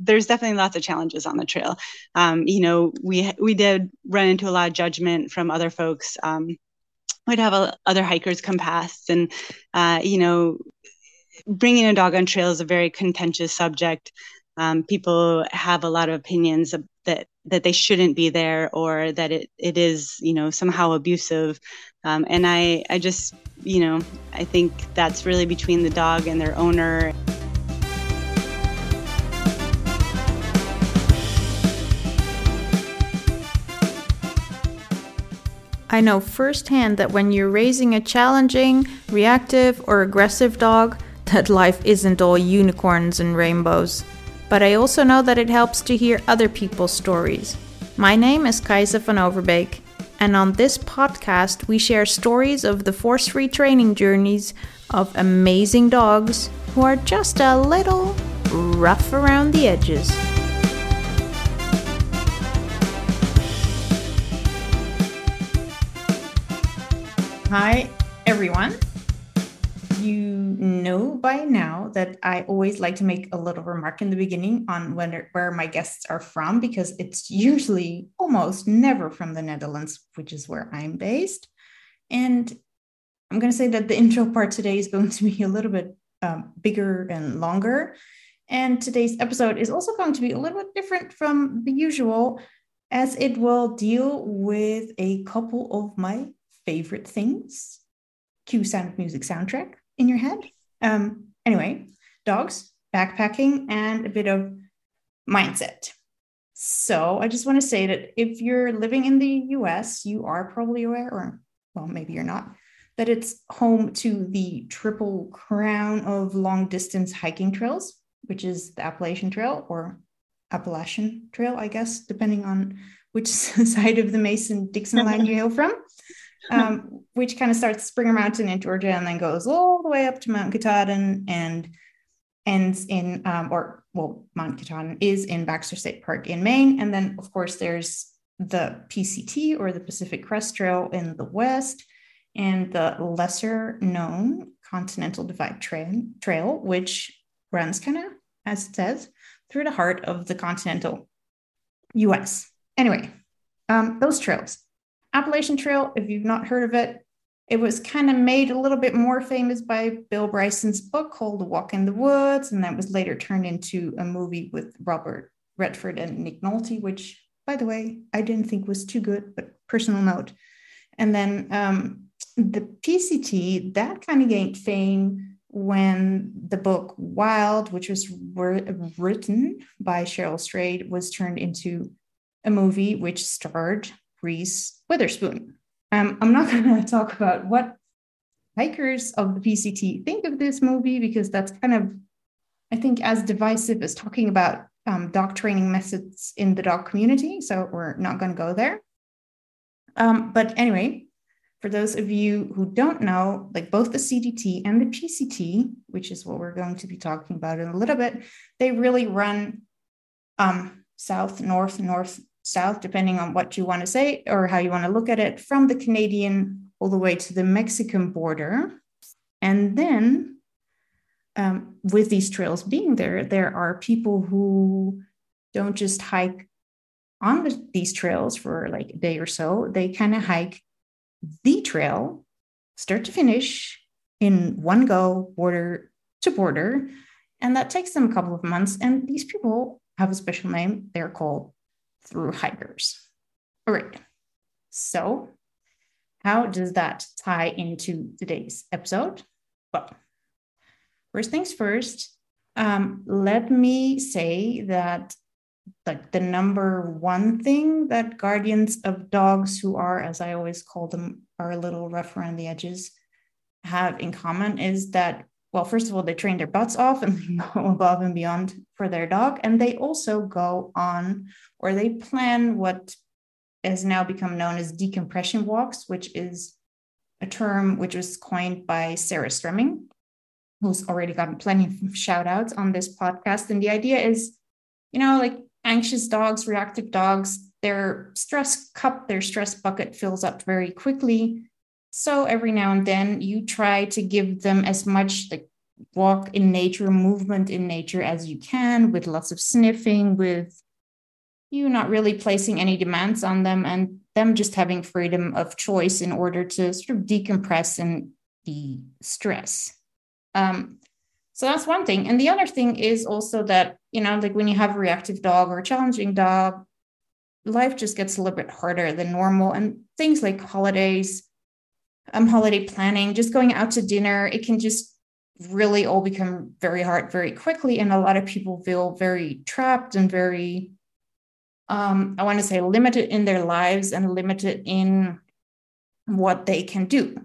there's definitely lots of challenges on the trail. We did run into a lot of judgment from other folks. We'd have other hikers come past, and bringing a dog on trail is a very contentious subject. People have a lot of opinions that they shouldn't be there, or that it is, somehow abusive. And I just, I think that's really between the dog and their owner. I know firsthand that when you're raising a challenging, reactive, or aggressive dog, that life isn't all unicorns and rainbows. But I also know that it helps to hear other people's stories. My name is Kajsa van Overbeek, and on this podcast we share stories of the force-free training journeys of amazing dogs who are just a little rough around the edges. Hi, everyone. You know by now that I always like to make a little remark in the beginning on where my guests are from, because it's usually almost never from the Netherlands, which is where I'm based. And I'm going to say that the intro part today is going to be a little bit bigger and longer. And today's episode is also going to be a little bit different from the usual, as it will deal with a couple of my favorite things. Cue Sound of Music soundtrack in your head. Anyway, dogs, backpacking, and a bit of mindset. So I just want to say that if you're living in the US, you are probably aware, or well, maybe you're not, that it's home to the Triple Crown of long distance hiking trails, which is the Appalachian Trail or Appalachian Trail, I guess, depending on which side of the Mason-Dixon line you hail from. Which kind of starts Springer Mountain in Georgia and then goes all the way up to Mount Katahdin and ends in, Mount Katahdin is in Baxter State Park in Maine. And then, of course, there's the PCT, or the Pacific Crest Trail, in the west, and the lesser known Continental Divide Trail, which runs kind of, as it says, through the heart of the continental US. Anyway, those trails. Appalachian Trail, if you've not heard of it, it was kind of made a little bit more famous by Bill Bryson's book called The Walk in the Woods, and that was later turned into a movie with Robert Redford and Nick Nolte, which, by the way, I didn't think was too good, but personal note. And then the PCT, that kind of gained fame when the book Wild, which was written by Cheryl Strayed, was turned into a movie which starred Reese Witherspoon. I'm not going to talk about what hikers of the PCT think of this movie, because that's kind of, I think, as divisive as talking about dog training methods in the dog community. So we're not going to go there. But anyway, for those of you who don't know, like both the CDT and the PCT, which is what we're going to be talking about in a little bit, they really run south, north, north, south, depending on what you want to say or how you want to look at it, from the Canadian all the way to the Mexican border. And then with these trails being there are people who don't just hike on these trails for like a day or so. They kind of hike the trail, start to finish, in one go, border to border. And that takes them a couple of months. And these people have a special name. They're called through hikers. All right. So how does that tie into today's episode? Well, first things first, let me say that like the number one thing that guardians of dogs, who are, as I always call them, are a little rough around the edges, have in common is that, well, first of all, they train their butts off and they go above and beyond for their dog. And they also go on, or they plan what has now become known as decompression walks, which is a term which was coined by Sarah Stremming, who's already gotten plenty of shout outs on this podcast. And the idea is, like anxious dogs, reactive dogs, their stress cup, their stress bucket fills up very quickly. So every now and then you try to give them as much like walk in nature, movement in nature as you can, with lots of sniffing, with you not really placing any demands on them, and them just having freedom of choice in order to sort of decompress and de-stress. So that's one thing. And the other thing is also that, like when you have a reactive dog or a challenging dog, life just gets a little bit harder than normal. And things like holidays, holiday planning, just going out to dinner, it can just really all become very hard very quickly. And a lot of people feel very trapped and very, I want to say, limited in their lives and limited in what they can do.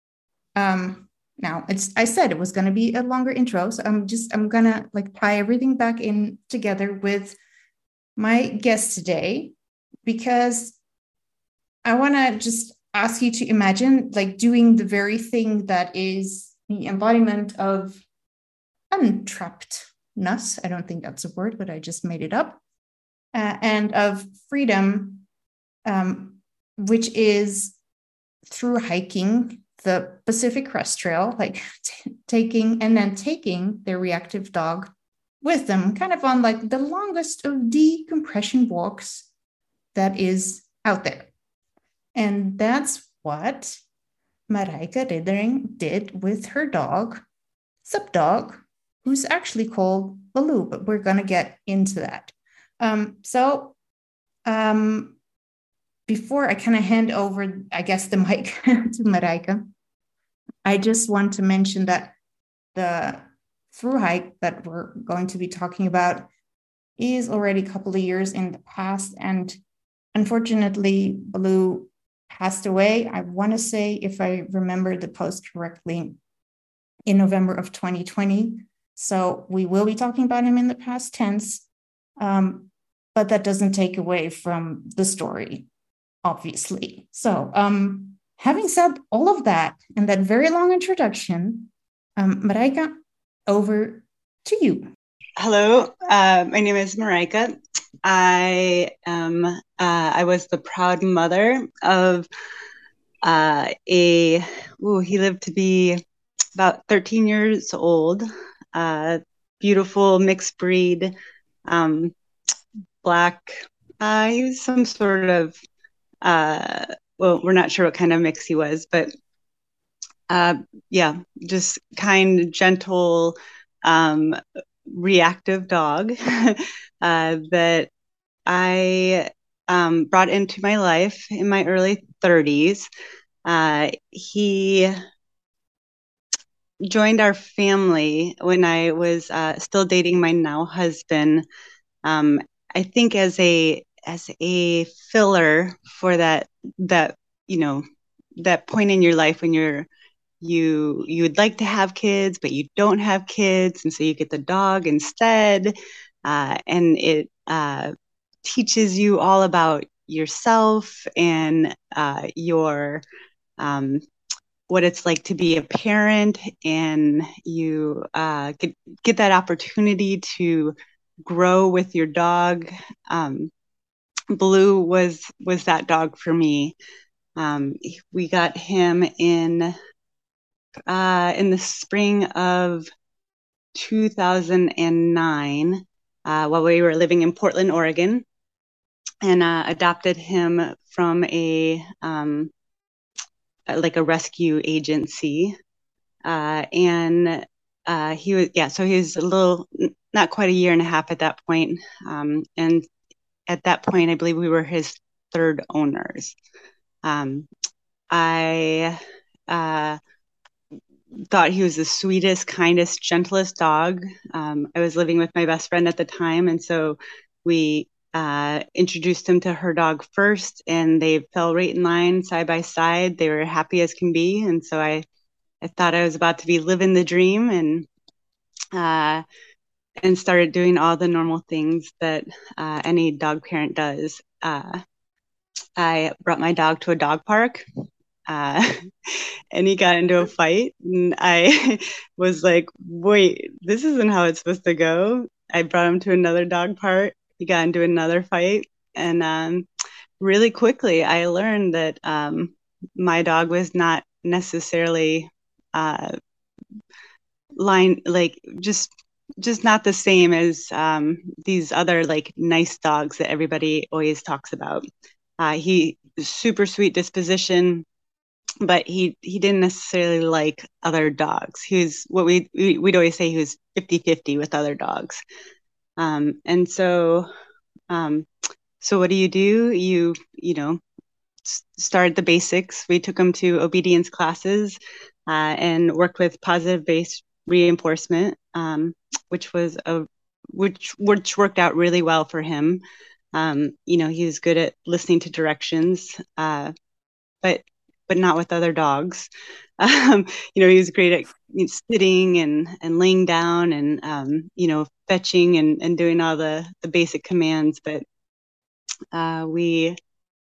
Now I said it was going to be a longer intro, so I'm going to tie everything back in together with my guest today, because I want to just ask you to imagine doing the very thing that is the embodiment of untrappedness. I don't think that's a word, but I just made it up. And of freedom, which is through hiking the Pacific Crest Trail, taking their reactive dog with them, kind of on the longest of decompression walks that is out there. And that's what Marijke Riddering did with her dog, Subdog, who's actually called Baloo, but we're going to get into that. Before I kind of hand over, I guess, the mic to Marijke, I just want to mention that the through hike that we're going to be talking about is already a couple of years in the past. And unfortunately, Baloo passed away, I want to say, if I remember the post correctly, in November of 2020. So we will be talking about him in the past tense, but that doesn't take away from the story, obviously. So having said all of that and that very long introduction, Marijke, over to you. Hello, my name is Marijke. I was the proud mother of he lived to be about 13 years old, beautiful mixed breed, black. He was some sort of, we're not sure what kind of mix he was, but just kind, gentle, reactive dog that I brought into my life in my early 30s. He joined our family when I was still dating my now husband. I think as a filler for that point in your life when you would like to have kids, but you don't have kids, and so you get the dog instead, and it teaches you all about yourself and your what it's like to be a parent, and you get that opportunity to grow with your dog. Blue was that dog for me. We got him in the spring of 2009 while we were living in Portland, Oregon, and adopted him from a rescue agency. And he was a little, not quite a year and a half at that point. And at that point, I believe we were his third owners. I thought he was the sweetest, kindest, gentlest dog. I was living with my best friend at the time, and so we introduced him to her dog first, and they fell right in line side by side. They were happy as can be, and so I thought I was about to be living the dream, and started doing all the normal things that any dog parent does. I brought my dog to a dog park, and he got into a fight, and I was like, wait, this isn't how it's supposed to go. I brought him to another dog park. He got into another fight, and really quickly I learned that my dog was not necessarily line, like just not the same as these other like nice dogs that everybody always talks about. He super sweet disposition, but he didn't necessarily like other dogs. He was what we'd always say he was 50-50 with other dogs. And so so what do? You know, start the basics. We took him to obedience classes and worked with positive based reinforcement, which was which worked out really well for him. You know, he was good at listening to directions, but not with other dogs. You know, he was great at sitting and laying down and you know, fetching and doing all the basic commands. But we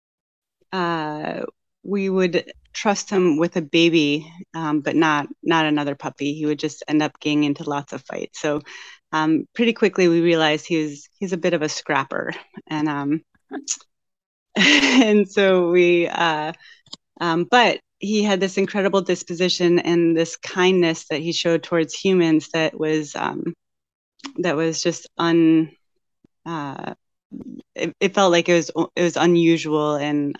would trust him with a baby, but not another puppy. He would just end up getting into lots of fights. So pretty quickly we realized he's a bit of a scrapper, and and so we but he had this incredible disposition and this kindness that he showed towards humans that was just it felt like it was unusual and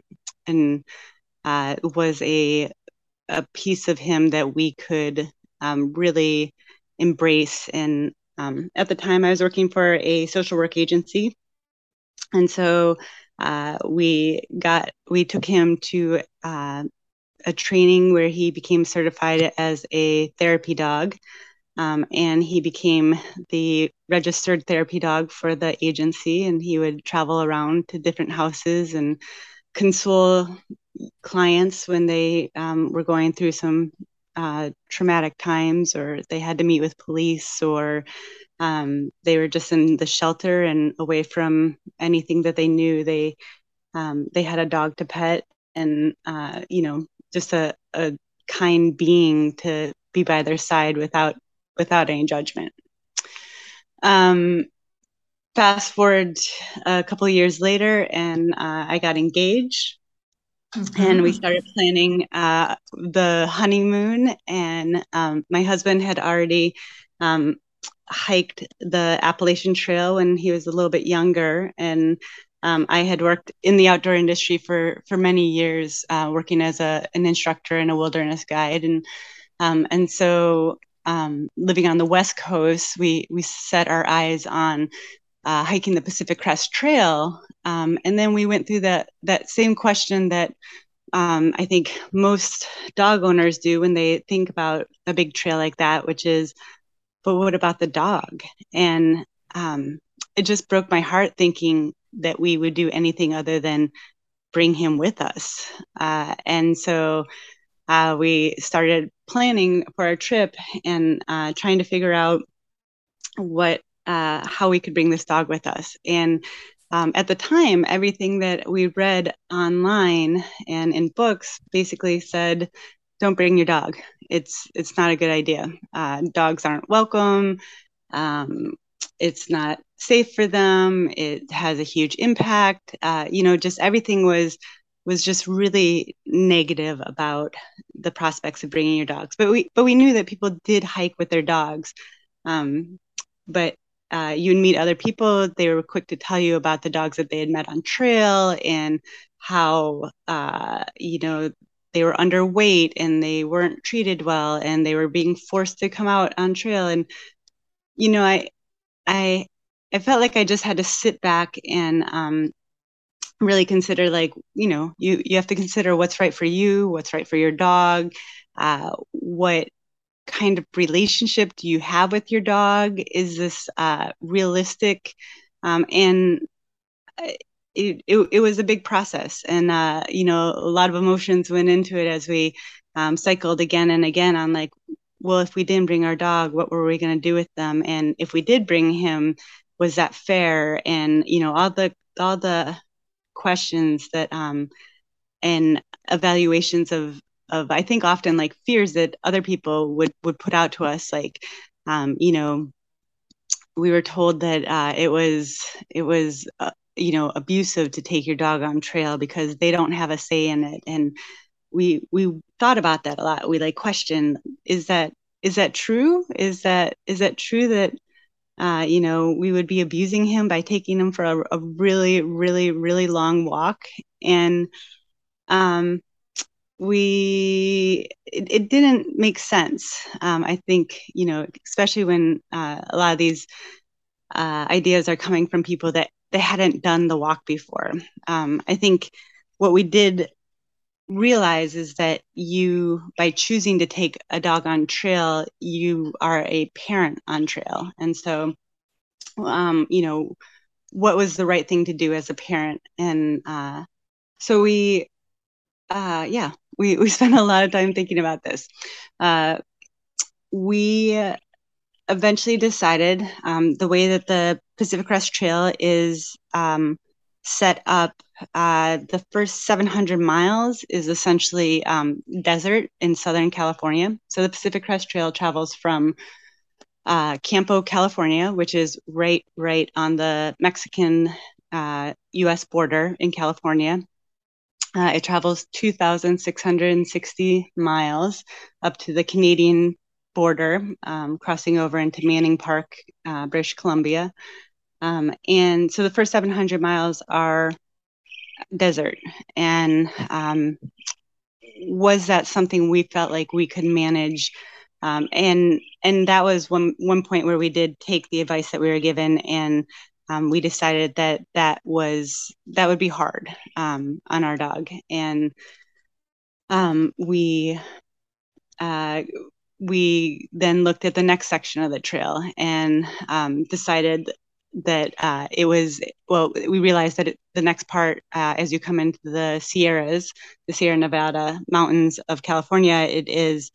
was a piece of him that we could really embrace. And at the time, I was working for a social work agency, and so we took him to a training where he became certified as a therapy dog. And he became the registered therapy dog for the agency, and he would travel around to different houses and console clients when they were going through some traumatic times, or they had to meet with police, or they were just in the shelter and away from anything that they knew. They had a dog to pet, and you know, just a kind being to be by their side without any judgment. Fast forward a couple of years later, and I got engaged. Mm-hmm. And we started planning the honeymoon. And my husband had already hiked the Appalachian Trail when he was a little bit younger. And I had worked in the outdoor industry for many years, working as an instructor and a wilderness guide. And so living on the West Coast, we set our eyes on hiking the Pacific Crest Trail. And then we went through that same question that I think most dog owners do when they think about a big trail like that, which is, but what about the dog? And it just broke my heart thinking that we would do anything other than bring him with us. And so we started planning for our trip and trying to figure out how we could bring this dog with us. And at the time, everything that we read online and in books basically said, don't bring your dog. It's not a good idea. Dogs aren't welcome. It's not safe for them. It has a huge impact. You know, just everything was just really negative about the prospects of bringing your dogs. But we knew that people did hike with their dogs. But you'd meet other people. They were quick to tell you about the dogs that they had met on trail and how, you know, they were underweight and they weren't treated well and they were being forced to come out on trail. And, you know, I felt like I just had to sit back and really consider, like, you know, you have to consider what's right for you, what's right for your dog, what kind of relationship do you have with your dog? Is this realistic? And it was a big process, and you know, a lot of emotions went into it as we cycled again and again on, like, well, if we didn't bring our dog, what were we going to do with them? And if we did bring him, was that fair? And you know, all the questions that and evaluations of I think often like fears that other people would put out to us, like you know, we were told that it was you know, abusive to take your dog on trail because they don't have a say in it. And we thought about that a lot. We like questioned, is that is that true? Is that true that we would be abusing him by taking him for a really, really, really long walk? And it didn't make sense. I think, especially when a lot of these ideas are coming from people that they hadn't done the walk before. I think what we did realize is that by choosing to take a dog on trail, you are a parent on trail. And so, what was the right thing to do as a parent? And so we spent a lot of time thinking about this. We eventually decided the way that the Pacific Crest Trail is set up, the first 700 miles is essentially desert in Southern California. So the Pacific Crest Trail travels from Campo, California, which is right on the Mexican U.S. border in California. It travels 2,660 miles up to the Canadian border, crossing over into Manning Park, British Columbia. And so the first 700 miles are desert. And was that something we felt like we could manage? And that was one point where we did take the advice that we were given, and we decided that would be hard on our dog. And we then looked at the next section of the trail and decided that we realized that the next part, as you come into the Sierras, the Sierra Nevada mountains of California, it is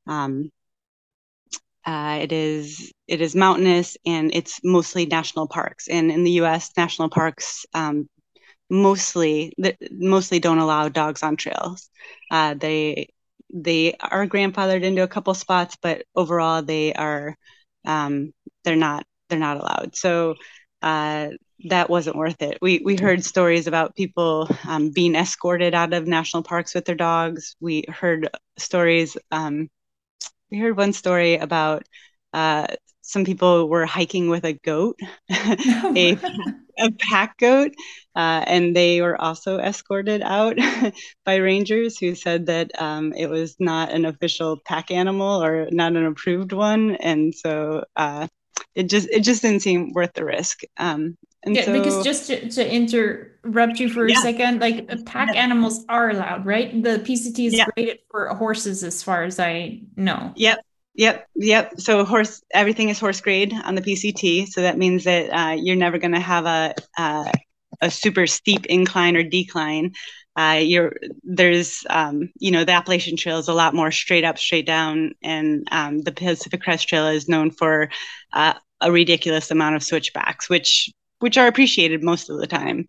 mountainous, and it's mostly national parks. And in the U.S., national parks mostly don't allow dogs on trails. They are grandfathered into a couple spots, but overall they are they're not allowed. So that wasn't worth it. We heard stories about people being escorted out of national parks with their dogs. We heard stories. We heard one story about some people were hiking with a goat, a pack goat, and they were also escorted out by rangers who said that it was not an official pack animal or not an approved one, and so it just didn't seem worth the risk. Because just to interrupt you for a second, like pack animals are allowed, right? The PCT is graded for horses, as far as I know. Yep. So everything is horse grade on the PCT. So that means that you're never going to have a super steep incline or decline. There's the Appalachian Trail is a lot more straight up, straight down, and the Pacific Crest Trail is known for a ridiculous amount of switchbacks, which are appreciated most of the time.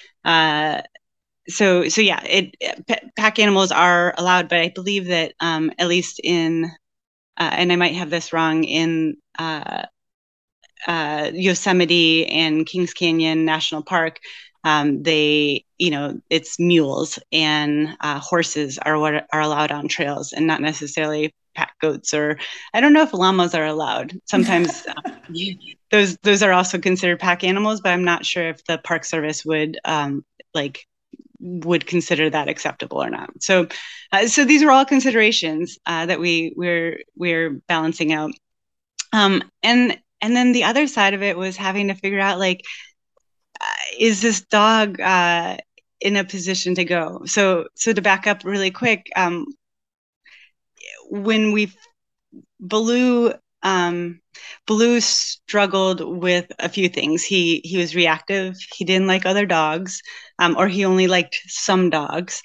So pack animals are allowed, but I believe that at least in and I might have this wrong, in Yosemite and Kings Canyon National Park, it's mules and horses are what are allowed on trails, and not necessarily pack goats, or I don't know if llamas are allowed. Sometimes those are also considered pack animals, but I'm not sure if the Park Service would consider that acceptable or not. So these are all considerations that we're balancing out. And then the other side of it was having to figure out, is this dog in a position to go? So to back up really quick, when Baloo struggled with a few things. He was reactive. He didn't like other dogs, or he only liked some dogs.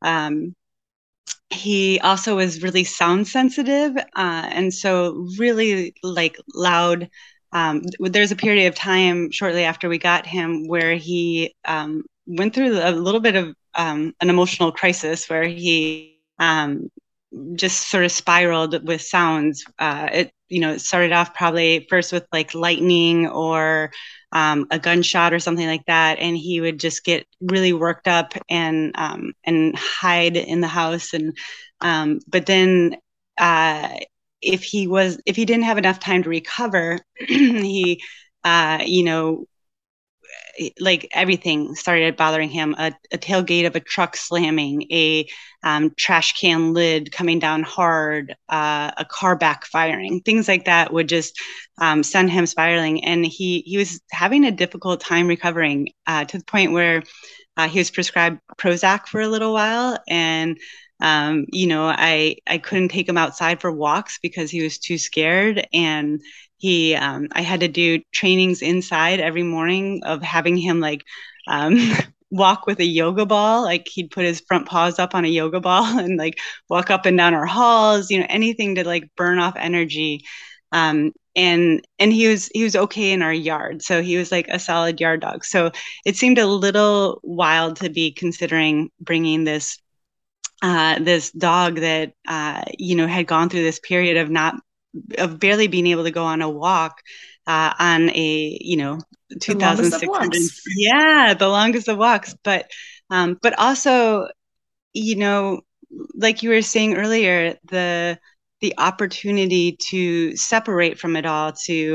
He also was really sound sensitive, and so really loud. There's a period of time shortly after we got him where he went through a little bit of an emotional crisis where he just sort of spiraled with sounds. It started off probably first with lightning or a gunshot or something like that, and he would just get really worked up and hide in the house. And but then if he didn't have enough time to recover, he, you know, like everything started bothering him. A tailgate of a truck slamming, a trash can lid coming down hard, a car backfiring, things like that would just send him spiraling. And he was having a difficult time recovering, to the point where he was prescribed Prozac for a little while. And you know, I couldn't take him outside for walks because he was too scared. And I had to do trainings inside every morning of having him like um, walk with a yoga ball. Like he'd put his front paws up on a yoga ball and like walk up and down our halls, you know, anything to like burn off energy. And he was okay in our yard. So he was like a solid yard dog. So it seemed a little wild to be considering bringing this dog that you know, had gone through this period of barely being able to go on a walk, on a, you know, The longest of 2,600, walks. yeah, the longest of walks. But also, you know, like you were saying earlier, the opportunity to separate from it all,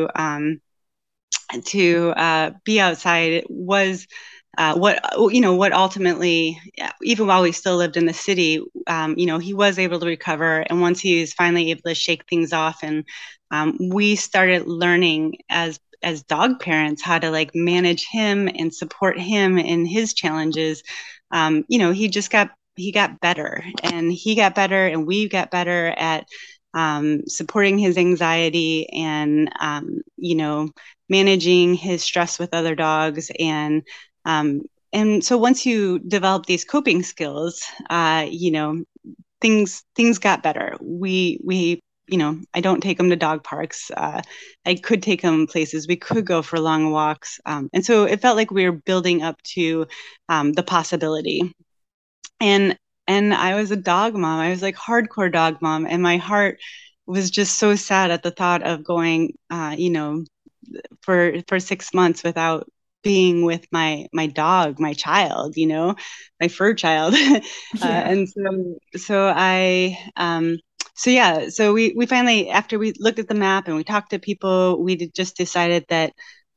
to be outside was what, you know, what ultimately, even while we still lived in the city, you know, he was able to recover. And once he was finally able to shake things off, and we started learning as dog parents how to like manage him and support him in his challenges. You know, he got better, and he got better, and we got better at supporting his anxiety, and you know, managing his stress with other dogs. Um, and so once you develop these coping skills, you know, things got better. We you know, I don't take them to dog parks. I could take them places. We could go for long walks, and so it felt like we were building up to the possibility. And I was a dog mom. I was like hardcore dog mom, and my heart was just so sad at the thought of going, you know, for 6 months without being with my dog, my child, you know, my fur child. Yeah. And so I so yeah, so we finally, after we looked at the map and we talked to people, just decided that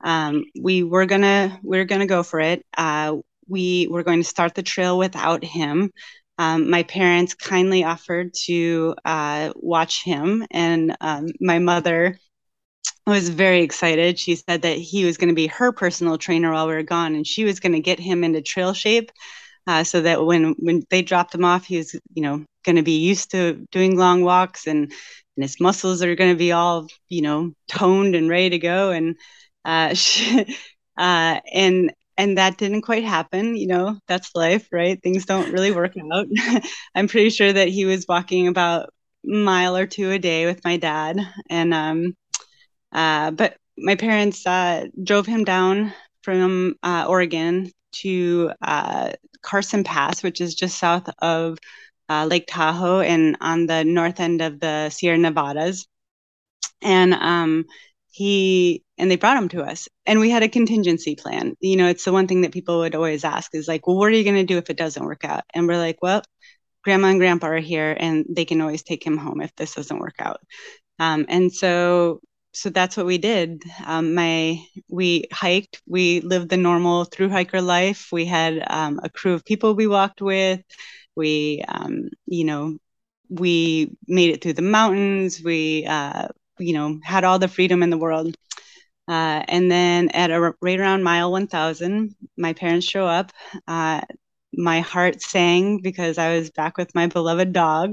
we were gonna go for it. We were going to start the trail without him. My parents kindly offered to watch him, and my mother was very excited. She said that he was going to be her personal trainer while we were gone, and she was going to get him into trail shape, so that when they dropped him off, he was, you know, going to be used to doing long walks, and his muscles are going to be all, you know, toned and ready to go. And she, and that didn't quite happen. You know, that's life, right? Things don't really work out. I'm pretty sure that he was walking about a mile or two a day with my dad, and but my parents drove him down from Oregon to Carson Pass, which is just south of Lake Tahoe and on the north end of the Sierra Nevadas. And they brought him to us, and we had a contingency plan. You know, it's the one thing that people would always ask is like, well, what are you going to do if it doesn't work out? And we're like, well, grandma and grandpa are here, and they can always take him home if this doesn't work out. And so that's what we did. We hiked. We lived the normal through hiker life. We had a crew of people we walked with. We, you know, we made it through the mountains. We, you know, had all the freedom in the world. And then right around mile 1,000, my parents show up. My heart sang because I was back with my beloved dog.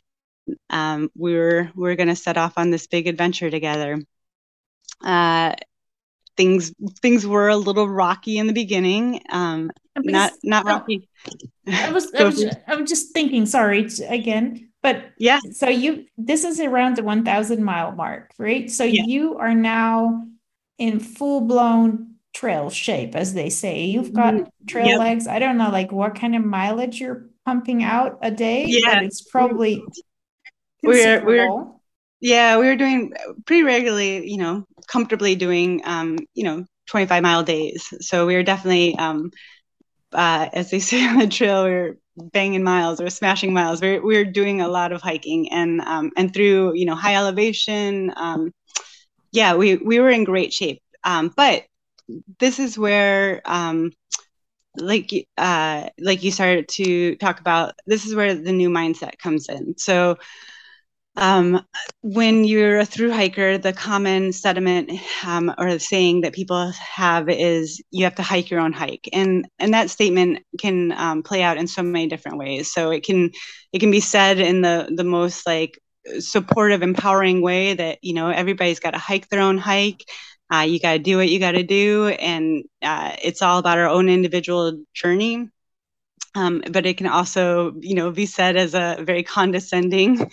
We were going to set off on this big adventure together. Uh, things were a little rocky in the beginning. Not Oh, rocky. I was I Go was for I was just thinking, sorry again, but Yeah, so this is around the 1,000 mile mark, right? So yeah, you are now in full-blown trail shape, as they say. You've got trail yep, legs. I don't know like what kind of mileage you're pumping out a day, but yeah. it's We probably we're considerable. yeah, we were doing pretty regularly, you know, comfortably doing, you know, 25-mile days. So we were definitely as they say on the trail, we were banging miles or smashing miles. We were doing a lot of hiking, and through high elevation. Yeah, we were in great shape. But this is where like you started to talk about, this is where the new mindset comes in. So when you're a through hiker, the common sentiment or the saying that people have is you have to hike your own hike, and that statement can play out in so many different ways. So it can be said in the most like supportive, empowering way that everybody's got to hike their own hike. You got to do what you got to do, and it's all about our own individual journey. But it can also, be said as a very condescending,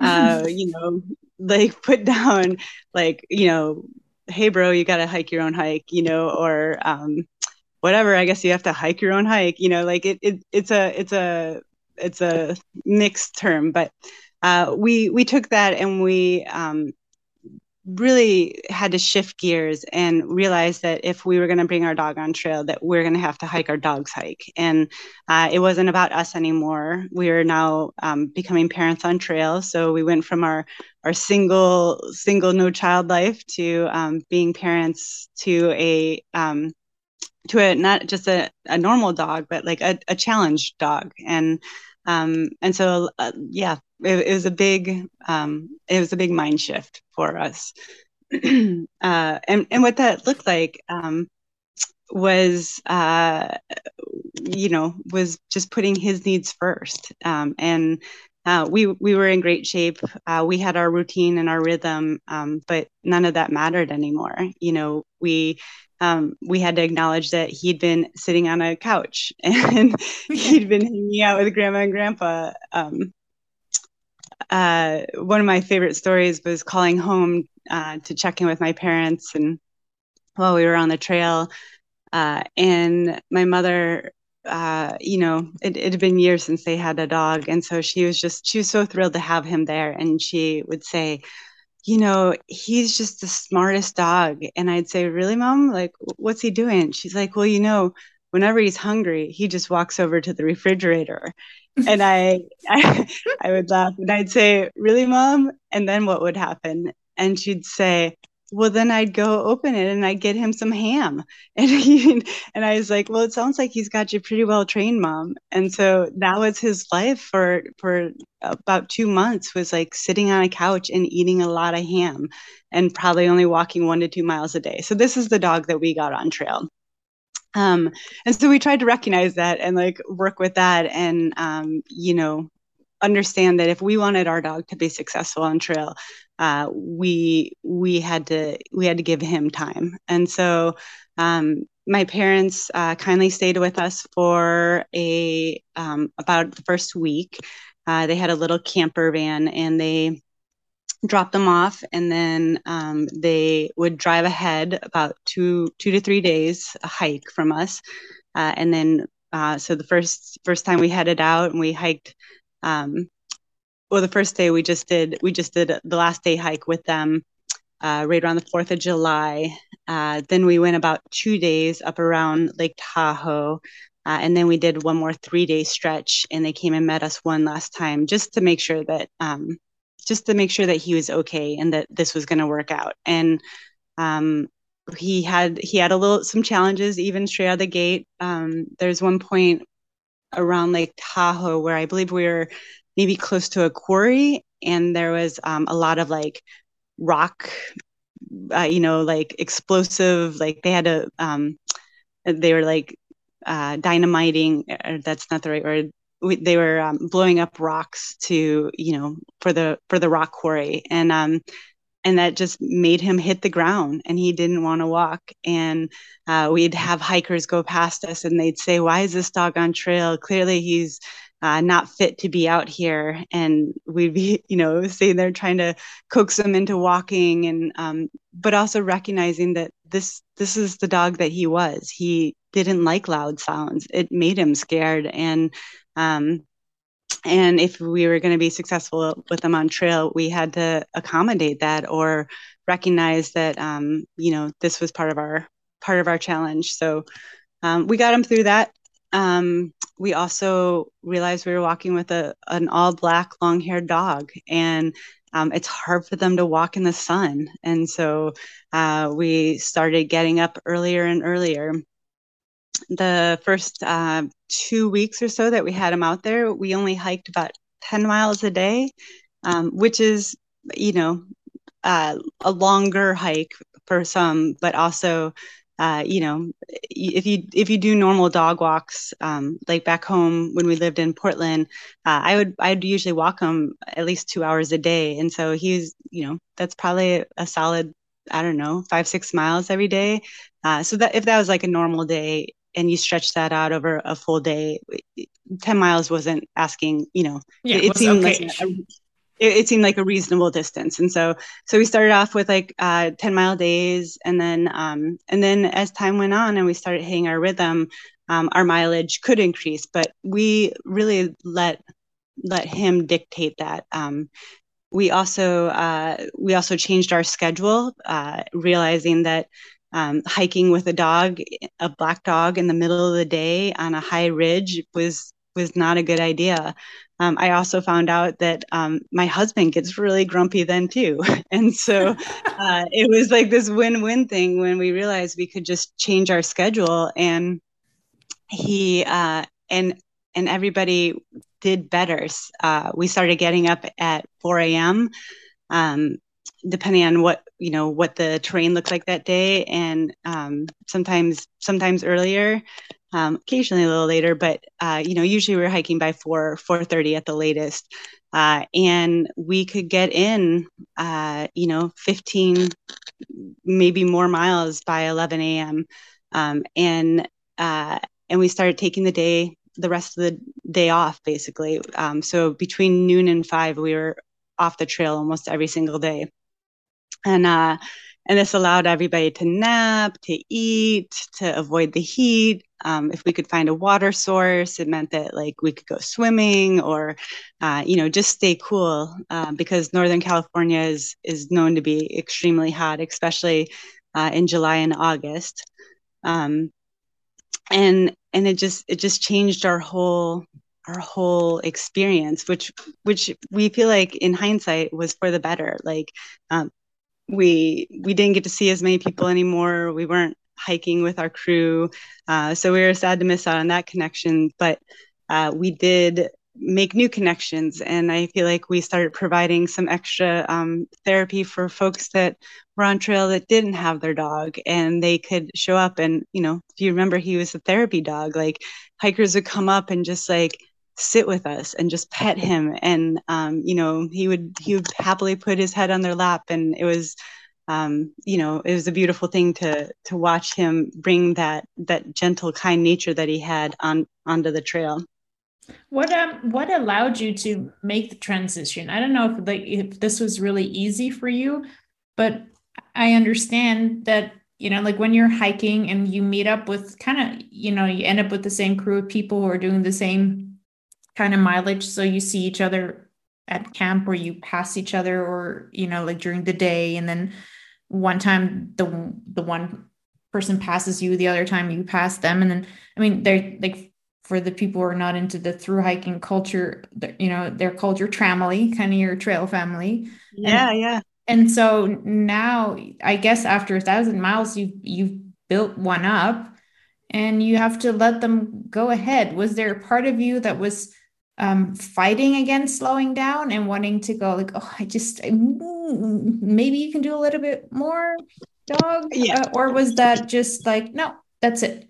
like put down, like, hey, bro, you got to hike your own hike, or whatever. I guess you have to hike your own hike, like it's a mixed term, but we took that and we really had to shift gears and realize that if we were going to bring our dog on trail, that we're going to have to hike our dog's hike. And it wasn't about us anymore. We are now becoming parents on trail. So we went from our single no child life to being parents to a not just a normal dog, but like a challenged dog. And so yeah, it was a big mind shift for us. And what that looked like was was just putting his needs first. And we were in great shape. We had our routine and our rhythm, but none of that mattered anymore. We had to acknowledge that he'd been sitting on a couch and he'd been hanging out with grandma and grandpa. One of my favorite stories was calling home to check in with my parents, and while we were on the trail, and my mother, it had been years since they had a dog, and so she was so thrilled to have him there, and she would say, he's just the smartest dog. And I'd say, really, Mom? Like, what's he doing? She's like, well, whenever he's hungry, he just walks over to the refrigerator. And I would laugh and I'd say, really, Mom? And then what would happen? And she'd say, well, then I'd go open it and I'd get him some ham. And I was like, well, it sounds like he's got you pretty well trained, Mom. And so that was his life for about 2 months, was like sitting on a couch and eating a lot of ham and probably only walking 1 to 2 miles a day. So this is the dog that we got on trail. And so we tried to recognize that and like work with that and, understand that if we wanted our dog to be successful on trail, we had to give him time. And so my parents kindly stayed with us for about the first week. They had a little camper van and they dropped them off, and then they would drive ahead about 2 to 3 days a hike from us, and then so the first time we headed out and we hiked. The first day we just did the last day hike with them right around the 4th of July. Then we went about 2 days up around Lake Tahoe. And then we did one more 3-day stretch, and they came and met us one last time just to make sure that he was okay and that this was going to work out. And he had some challenges even straight out of the gate. There's one point around Lake Tahoe where I believe we were maybe close to a quarry, and there was a lot of like rock, like explosive, like they had to, they were like dynamiting, that's not the right word. They were blowing up rocks to, for the rock quarry. And that just made him hit the ground and he didn't want to walk. And we'd have hikers go past us and they'd say, why is this dog on trail? Clearly he's not fit to be out here. And we'd be, sitting there trying to coax him into walking, and but also recognizing that this is the dog that he was. He didn't like loud sounds. It made him scared. And if we were going to be successful with them on trail, we had to accommodate that or recognize that, this was part of our challenge. So we got him through that. we also realized we were walking with an all black long haired dog, and it's hard for them to walk in the sun. And so we started getting up earlier and earlier. The first 2 weeks or so that we had him out there, we only hiked about 10 miles a day, which is, you know, a longer hike for some, but also, if you do normal dog walks, like back home when we lived in Portland, I'd usually walk him at least 2 hours a day, and so he's, that's probably a solid, I don't know, 5-6 miles every day. So that if that was like a normal day and you stretch that out over a full day, 10 miles wasn't asking, Yeah, it it was seemed like okay. it seemed like a reasonable distance. And so we started off with like 10-mile days, and then as time went on and we started hitting our rhythm, our mileage could increase, but we really let him dictate that. We also changed our schedule, realizing that hiking with a black dog in the middle of the day on a high ridge was not a good idea. I also found out that my husband gets really grumpy then too, and so it was like this win-win thing when we realized we could just change our schedule, and he and everybody did better. We started getting up at 4 a.m. Depending on what the terrain looked like that day, and sometimes earlier, occasionally a little later, but usually we were hiking by 4:30 at the latest, and we could get in 15, maybe more miles by 11 a.m. And we started taking the rest of the day off, basically. So between noon and 5, we were off the trail almost every single day. And this allowed everybody to nap, to eat, to avoid the heat. If we could find a water source, it meant that like we could go swimming or, just stay cool, because Northern California is known to be extremely hot, especially in July and August. And it just changed our whole experience, which we feel like in hindsight was for the better. Like, we didn't get to see as many people anymore. We weren't hiking with our crew, so we were sad to miss out on that connection. But we did make new connections, and I feel like we started providing some extra therapy for folks that were on trail that didn't have their dog, and they could show up. And if you remember, he was a therapy dog. Like, hikers would come up and just like sit with us and just pet him, and he would happily put his head on their lap, and it was it was a beautiful thing to watch him bring that gentle, kind nature that he had onto the trail. What allowed you to make the transition? I don't know if this was really easy for you, but I understand that, like when you're hiking and you meet up with kind of, you end up with the same crew of people who are doing the same kind of mileage. So you see each other at camp, or you pass each other, or, like during the day. And then one time the one person passes you, the other time you pass them. And then, I mean, they're like, for the people who are not into the through hiking culture, their culture tramily, kind of your trail family. Yeah, yeah. And so now, I guess after 1,000 miles, you've built one up, and you have to let them go ahead. Was there a part of you that was fighting against slowing down and wanting to go like, oh, maybe you can do a little bit more, dog? Yeah. Or was that just like, no, that's it?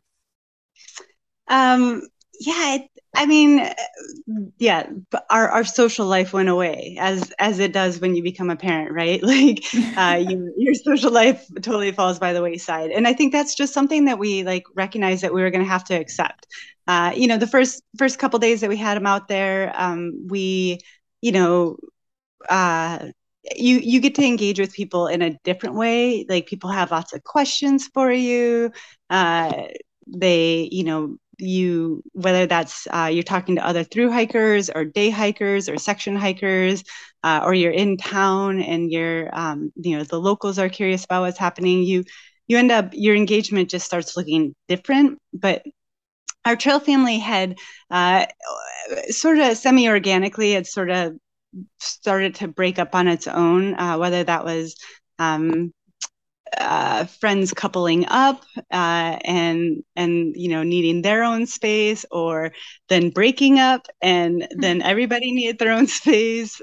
Yeah, I mean, yeah, but our social life went away, as it does when you become a parent, right? Like, your social life totally falls by the wayside, and I think that's just something that we like recognize that we were going to have to accept. The first couple days that we had him out there, we, you know, you get to engage with people in a different way. Like, people have lots of questions for you. They, whether that's you're talking to other through hikers or day hikers or section hikers, or you're in town and the locals are curious about what's happening. You end up, your engagement just starts looking different. But our trail family had sort of semi-organically, it sort of started to break up on its own, whether that was friends coupling up and needing their own space, or then breaking up and then everybody needed their own space.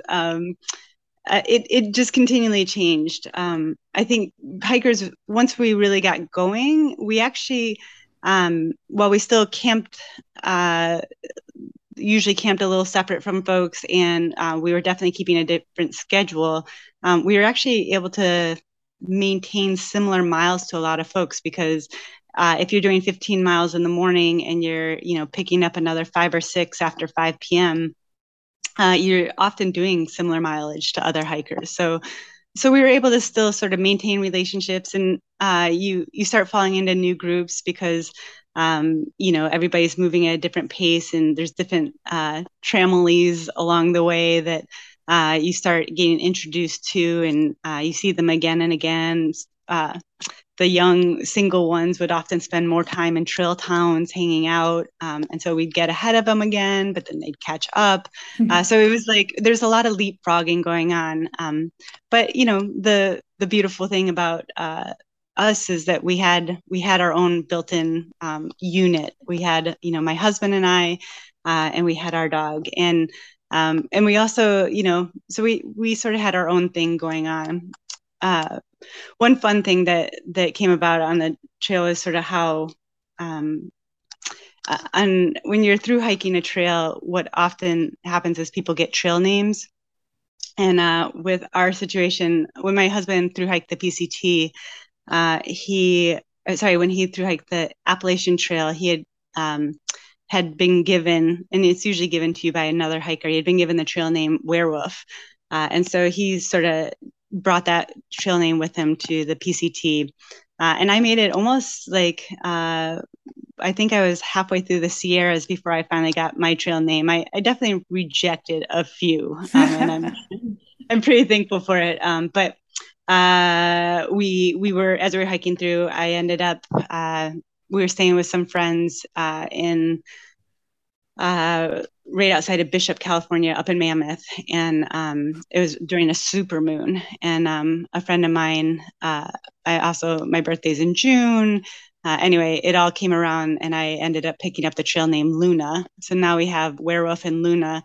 It just continually changed. I think hikers, once we really got going, we actually, while we still camped, usually camped a little separate from folks, and we were definitely keeping a different schedule. We were actually able to maintain similar miles to a lot of folks, because if you're doing 15 miles in the morning and you're picking up another 5 or 6 after 5 p.m., you're often doing similar mileage to other hikers. So we were able to still sort of maintain relationships, and you start falling into new groups because everybody's moving at a different pace, and there's different tramilies along the way that you start getting introduced to, and you see them again and again. The young single ones would often spend more time in trail towns hanging out. And so we'd get ahead of them again, but then they'd catch up. So it was like, there's a lot of leapfrogging going on. But, the beautiful thing about us is that we had our own built-in unit. We had, my husband and I, and we had our dog. And we also, so we sort of had our own thing going on. One fun thing that came about on the trail is sort of how, and when you're through hiking a trail, what often happens is people get trail names. And with our situation, when my husband through hiked the PCT, when he through hiked the Appalachian Trail, he had been given, and it's usually given to you by another hiker, he had been given the trail name Werewolf. And so he sort of brought that trail name with him to the PCT. And I made it almost like, I think I was halfway through the Sierras before I finally got my trail name. I definitely rejected a few, and I'm pretty thankful for it. But we were, as we were hiking through, I ended up, we were staying with some friends in right outside of Bishop, California, up in Mammoth. And it was during a super moon. And a friend of mine, my birthday's in June. Anyway, it all came around, and I ended up picking up the trail name Luna. So now we have Werewolf and Luna,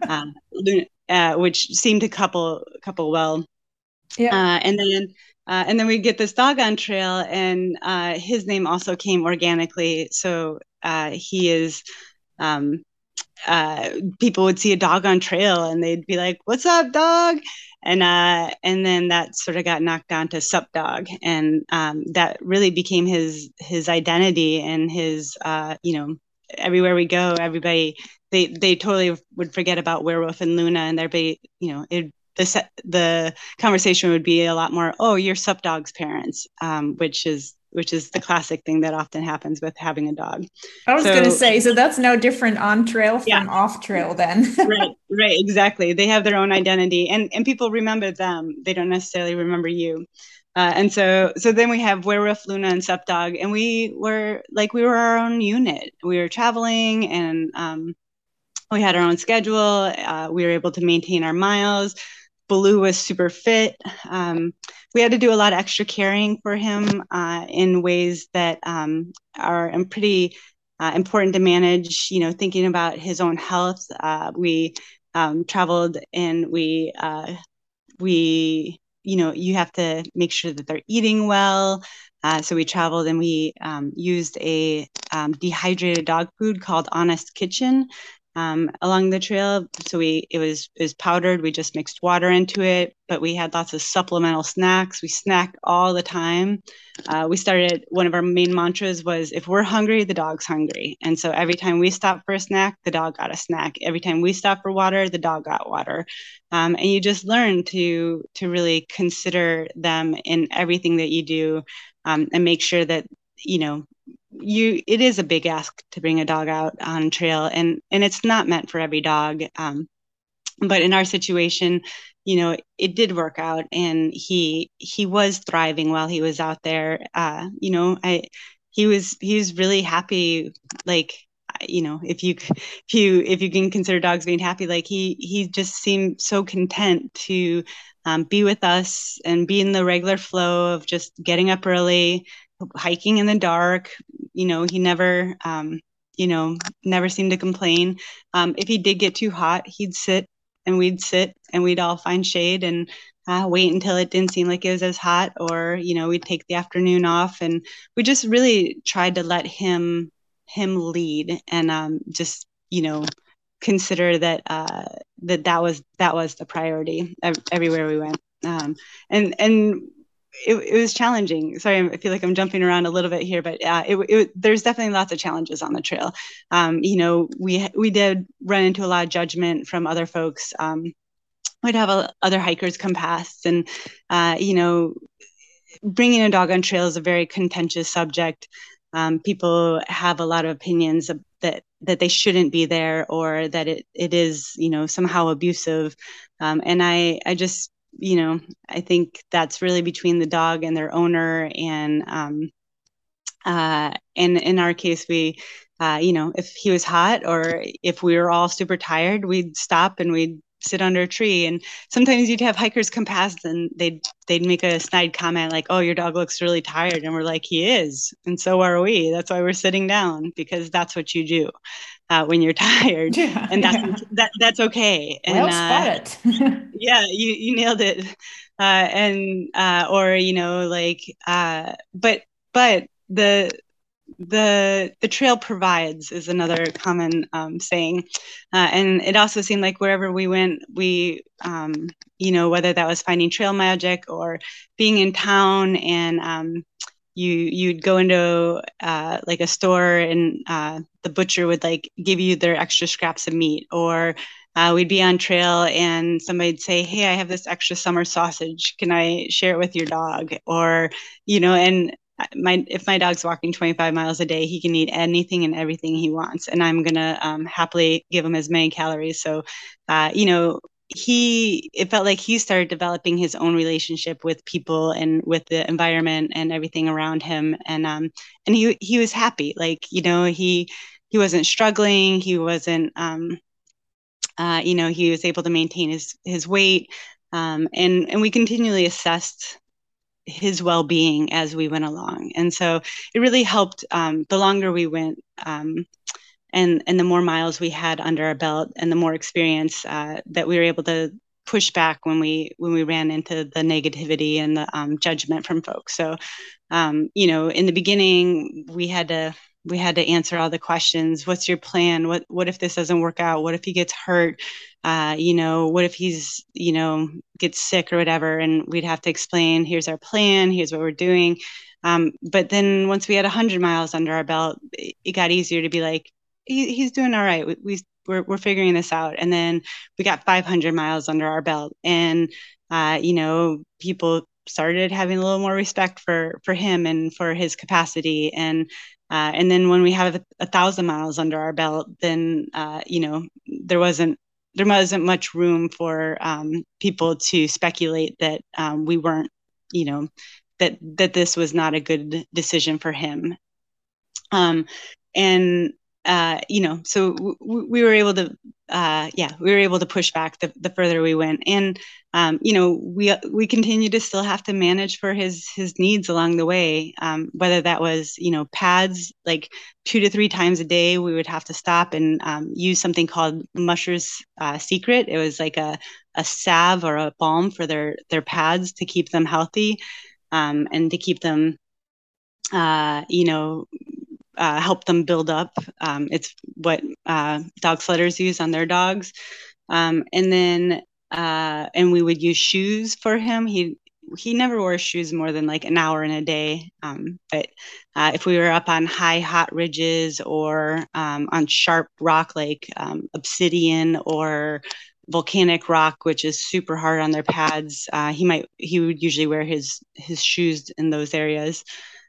which seemed to couple well. Yeah. And then we get this dog on trail, and his name also came organically. So he is, people would see a dog on trail and they'd be like, "What's up, dog?" And then that sort of got knocked down to Sup Dog, and that really became his identity, and his everywhere we go, everybody they totally would forget about Werewolf and Luna, and there'd be the conversation would be a lot more, "Oh, you're Sup Dog's parents," which is the classic thing that often happens with having a dog. I was going to say, so that's no different on trail from off trail then. Right, exactly. They have their own identity, and people remember them. They don't necessarily remember you. And so then we have Werewolf, Luna, and Sup Dog, and we were our own unit. We were traveling, and we had our own schedule. We were able to maintain our miles. Baloo was super fit. We had to do a lot of extra caring for him in ways that are pretty important to manage, thinking about his own health. We traveled, and we you have to make sure that they're eating well. So we traveled, and we used a dehydrated dog food called Honest Kitchen along the trail. So it was powdered. We just mixed water into it, but we had lots of supplemental snacks. We snacked all the time. One of our main mantras was, if we're hungry, the dog's hungry. And so every time we stopped for a snack, the dog got a snack. Every time we stopped for water, the dog got water. And you just learn to really consider them in everything that you do, and make sure that, it is a big ask to bring a dog out on trail, and it's not meant for every dog. But in our situation, it did work out, and he was thriving while he was out there. He was really happy. Like, if you can consider dogs being happy, like he just seemed so content to be with us and be in the regular flow of just getting up early, hiking in the dark. He never seemed to complain. If he did get too hot, he'd sit and we'd all find shade and wait until it didn't seem like it was as hot, or we'd take the afternoon off, and we just really tried to let him lead, and just consider that was the priority everywhere we went. And it was challenging. Sorry, I feel like I'm jumping around a little bit here, but there's definitely lots of challenges on the trail. We did run into a lot of judgment from other folks. We'd have other hikers come past, and bringing a dog on trail is a very contentious subject. People have a lot of opinions that they shouldn't be there, or that it is somehow abusive. And I just I think that's really between the dog and their owner. And in our case, we if he was hot or if we were all super tired, we'd stop and we'd sit under a tree. And sometimes you'd have hikers come past and they'd make a snide comment like, "Oh, your dog looks really tired," and we're like, "He is, and so are we. That's why we're sitting down, because that's what you do when you're tired." Yeah, And yeah. that's okay. Well And spotted. yeah, you nailed it. And or like but the trail provides is another common saying. And it also seemed like wherever we went, we whether that was finding trail magic or being in town, and you'd go into like a store, and the butcher would like give you their extra scraps of meat, or we'd be on trail and somebody'd say, "Hey, I have this extra summer sausage. Can I share it with your dog?" Or and if my dog's walking 25 miles a day, he can eat anything and everything he wants, and I'm gonna happily give him as many calories. So, it felt like he started developing his own relationship with people and with the environment and everything around him. And he was happy. Like, he wasn't struggling. He wasn't, he was able to maintain his weight. And we continually assessed his well-being as we went along. And so it really helped, the longer we went, and the more miles we had under our belt, and the more experience that we were able to push back when we ran into the negativity and the judgment from folks. So in the beginning, we had to answer all the questions. What's your plan? What if this doesn't work out? What if he gets hurt? What if he's gets sick or whatever? And we'd have to explain, here's our plan, here's what we're doing. But then once we had 100 miles under our belt, it got easier to be like, he's doing all right. We're figuring this out. And then we got 500 miles under our belt, and people started having a little more respect for him and for his capacity. And then when we have 1,000 miles under our belt, then there wasn't much room for people to speculate that we weren't, that this was not a good decision for him. And so we were able to, push back the further we went. And, we continue to still have to manage for his needs along the way. Whether that was, pads, like 2 to 3 times a day, we would have to stop and use something called Musher's Secret. It was like a salve or a balm for their pads to keep them healthy, and to keep them, help them build up. It's what dog sledders use on their dogs. And we would use shoes for him. He never wore shoes more than like an hour in a day. But if we were up on high, hot ridges, or on sharp rock like obsidian or volcanic rock, which is super hard on their pads, he would usually wear his shoes in those areas.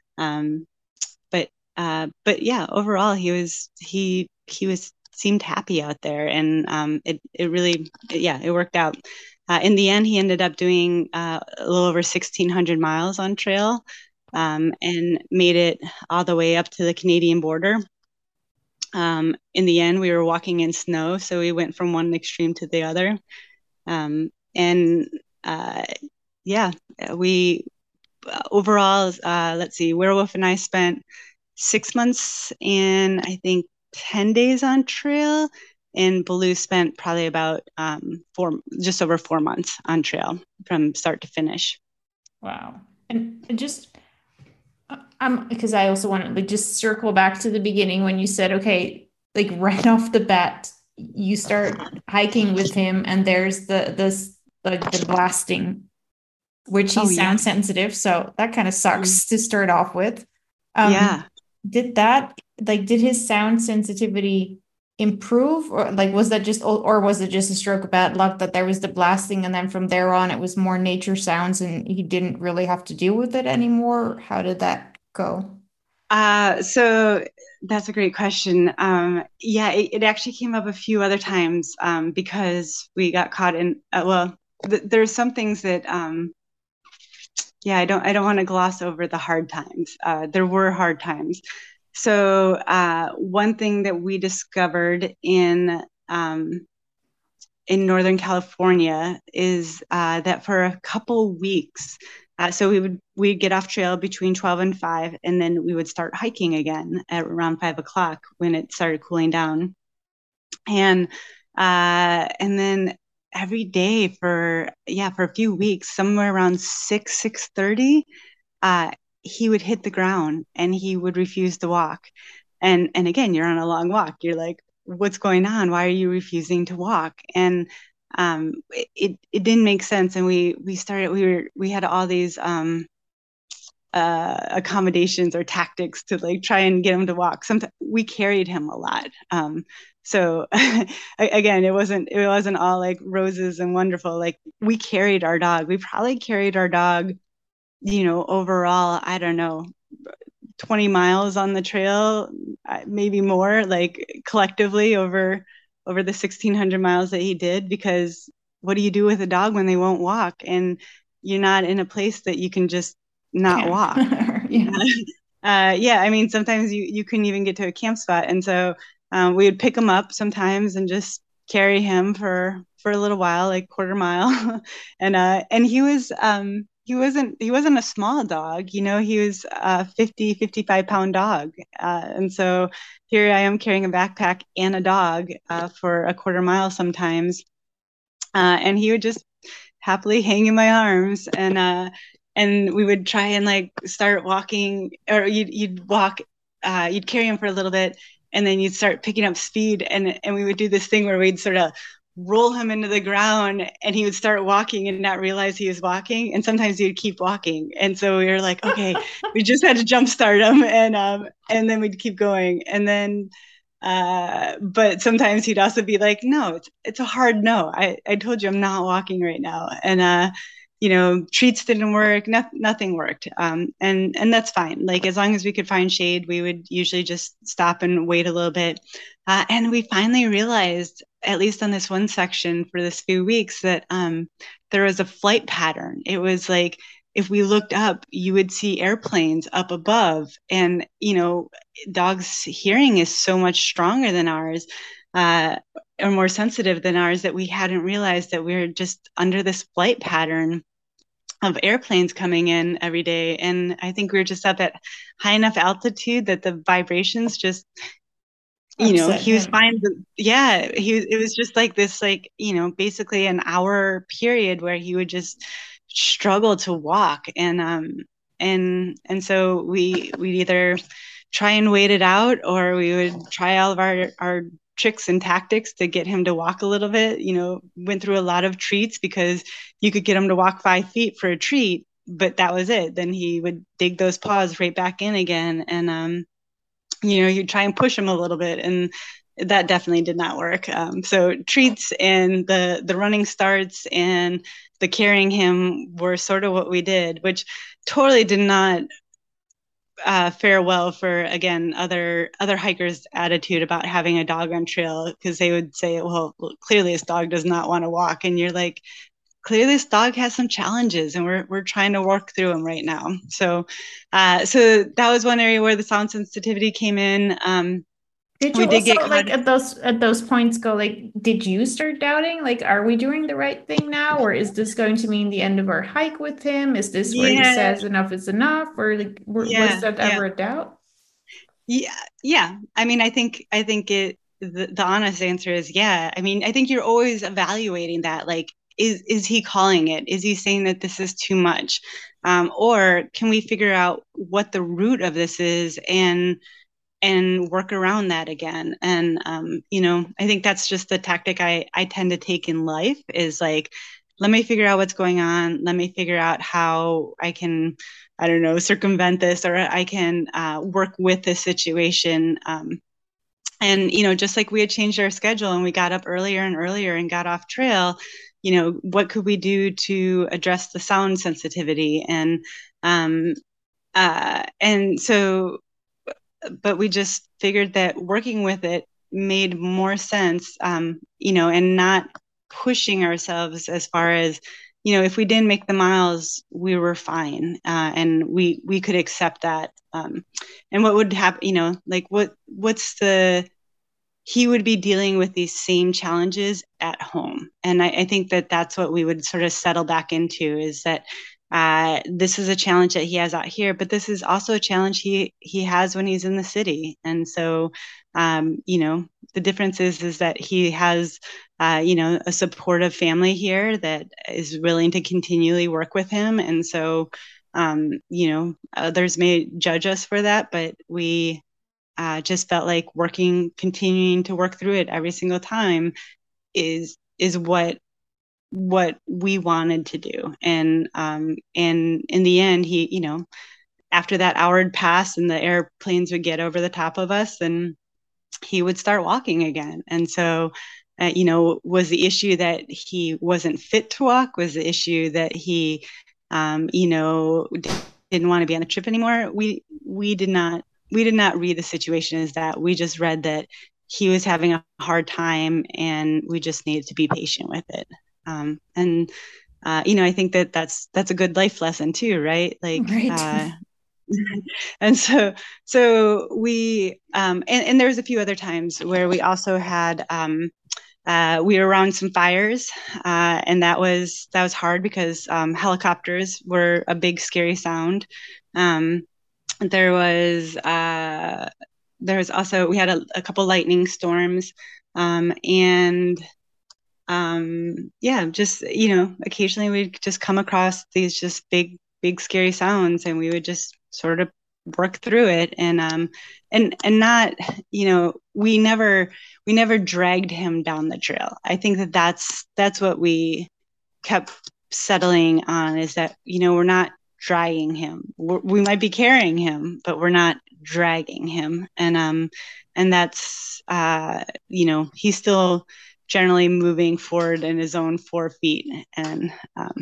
But yeah, overall, he seemed happy out there, and it really, it worked out. In the end, he ended up doing a little over 1,600 miles on trail, and made it all the way up to the Canadian border. In the end, we were walking in snow, so we went from one extreme to the other. And yeah, we overall, let's see, Werewolf and I spent 6 months and I think 10 days on trail. And Baloo spent probably about just over 4 months on trail from start to finish. Wow. And just because I also want to like just circle back to the beginning when you said, okay, like right off the bat, you start hiking with him and there's the blasting, which Oh he's yeah. sound sensitive, so that kind of sucks to start off with. Yeah. Did his sound sensitivity improve, or like was that just, or was it just a stroke of bad luck that there was the blasting and then from there on it was more nature sounds and he didn't really have to deal with it anymore? How did that go? So that's a great question. Yeah, it actually came up a few other times because we got caught in, well, there's some things that, yeah, I don't want to gloss over the hard times. There were hard times. So one thing that we discovered in Northern California is that for a couple weeks, so we'd get off trail between 12 and 5, and then we would start hiking again at around 5 o'clock when it started cooling down. And then every day for a few weeks, somewhere around 6:30, he would hit the ground and he would refuse to walk. And again, you're on a long walk. You're like, what's going on? Why are you refusing to walk? And it didn't make sense. And we had all these accommodations or tactics to like try and get him to walk. Sometimes we carried him a lot. So again, it wasn't all like roses and wonderful. Like we carried our dog. We probably carried our dog, overall, I don't know, 20 miles on the trail, maybe more, like collectively over the 1,600 miles that he did. Because what do you do with a dog when they won't walk and you're not in a place that you can just not Camp. walk? Yeah. Yeah, I mean, sometimes you couldn't even get to a camp spot, and so we would pick him up sometimes and just carry him for a little while, like quarter mile, and he wasn't a small dog, he was a 55 pound dog, and so here I am carrying a backpack and a dog for a quarter mile sometimes, and he would just happily hang in my arms, and we would try and like start walking, or you'd walk, you'd carry him for a little bit, and then you'd start picking up speed, and we would do this thing where we'd sort of roll him into the ground and he would start walking and not realize he was walking, and sometimes he would keep walking, and so we were like, okay, we just had to jump start him, and then we'd keep going, and then but sometimes he'd also be like, no, it's a hard no. I told you I'm not walking right now. And treats didn't work, nothing worked. And that's fine. Like as long as we could find shade, we would usually just stop and wait a little bit. And we finally realized, at least on this one section for this few weeks, that there was a flight pattern. It was like if we looked up, you would see airplanes up above, and dogs' hearing is so much stronger than ours, or more sensitive than ours, that we hadn't realized that we were just under this flight pattern of airplanes coming in every day. And I think we were just up at high enough altitude that the vibrations just, he was fine. Yeah, it was just like this, like, basically an hour period where he would just struggle to walk. And so we'd either try and wait it out, or we would try all of our tricks and tactics to get him to walk a little bit. Went through a lot of treats, because you could get him to walk 5 feet for a treat, but that was it. Then he would dig those paws right back in again, and you'd try and push him a little bit, and that definitely did not work. So treats and the running starts and the carrying him were sort of what we did, which totally did not fare well for, again, other hikers' attitude about having a dog on trail, because they would say, well, clearly this dog does not want to walk, and you're like, clearly this dog has some challenges, and we're trying to work through them right now. So that was one area where the sound sensitivity came in. Did you We did also get caught. like at those points go like, did you start doubting? Like, are we doing the right thing now? Or is this going to mean the end of our hike with him? Is this where he Yeah, says enough is enough? Or like was yeah, that yeah, ever a doubt? yeah, yeah. I mean, I think the honest answer is yeah. I mean, I think you're always evaluating that. Like, is he calling it? Is he saying that this is too much? Or can we figure out what the root of this is and work around that again? And I think that's just the tactic I tend to take in life is like, let me figure out what's going on. Let me figure out how I can, I don't know, circumvent this, or I can work with this situation. And just like we had changed our schedule and we got up earlier and earlier and got off trail, what could we do to address the sound sensitivity? And so, but we just figured that working with it made more sense, and not pushing ourselves as far as, if we didn't make the miles, we were fine, and we could accept that. And what would happen, like what's the he would be dealing with these same challenges at home. And I think that that's what we would sort of settle back into is that this is a challenge that he has out here, but this is also a challenge he has when he's in the city. And so, the difference is that he has, a supportive family here that is willing to continually work with him. And so, others may judge us for that, but we just felt like continuing to work through it every single time is what we wanted to do. And in the end, he, after that hour had passed and the airplanes would get over the top of us, then he would start walking again. And so, was the issue that he wasn't fit to walk? Was the issue that he, didn't want to be on the trip anymore? We did not read the situation as that. We just read that he was having a hard time and we just needed to be patient with it. And I think that that's a good life lesson too, right? Like, Right. and so we and there was a few other times where we also had we were around some fires, and that was hard because helicopters were a big scary sound. Um, there was also we had a couple lightning storms, and yeah, just occasionally we'd just come across these just big scary sounds, and we would just sort of work through it. And not, we never dragged him down the trail. I think that that's what we kept settling on, is that we're not dragging him. We might be carrying him, but we're not dragging him. And that's he's still generally moving forward in his own 4 feet. And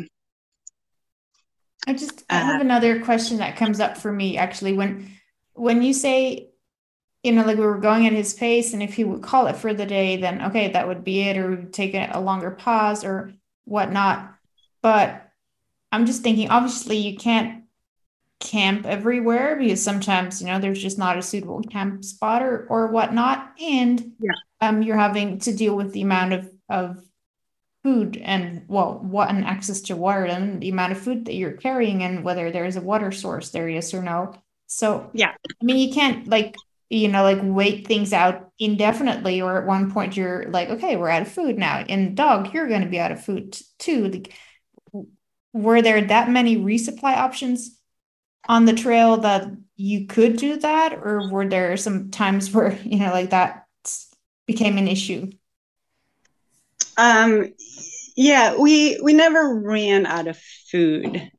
I have another question that comes up for me actually when you say, like we were going at his pace, and if he would call it for the day, then okay, that would be it, or we would take a longer pause or whatnot. But I'm just thinking, obviously, you can't camp everywhere because sometimes, there's just not a suitable camp spot or whatnot. And yeah, you're having to deal with the amount of food and, well, what and access to water and the amount of food that you're carrying and whether there is a water source there, yes or no. So, yeah. I mean, you can't like wait things out indefinitely, or at one point you're like, okay, we're out of food now. And dog, you're going to be out of food too. Like, were there that many resupply options on the trail that you could do that, or were there some times where like that became an issue? Yeah, we never ran out of food,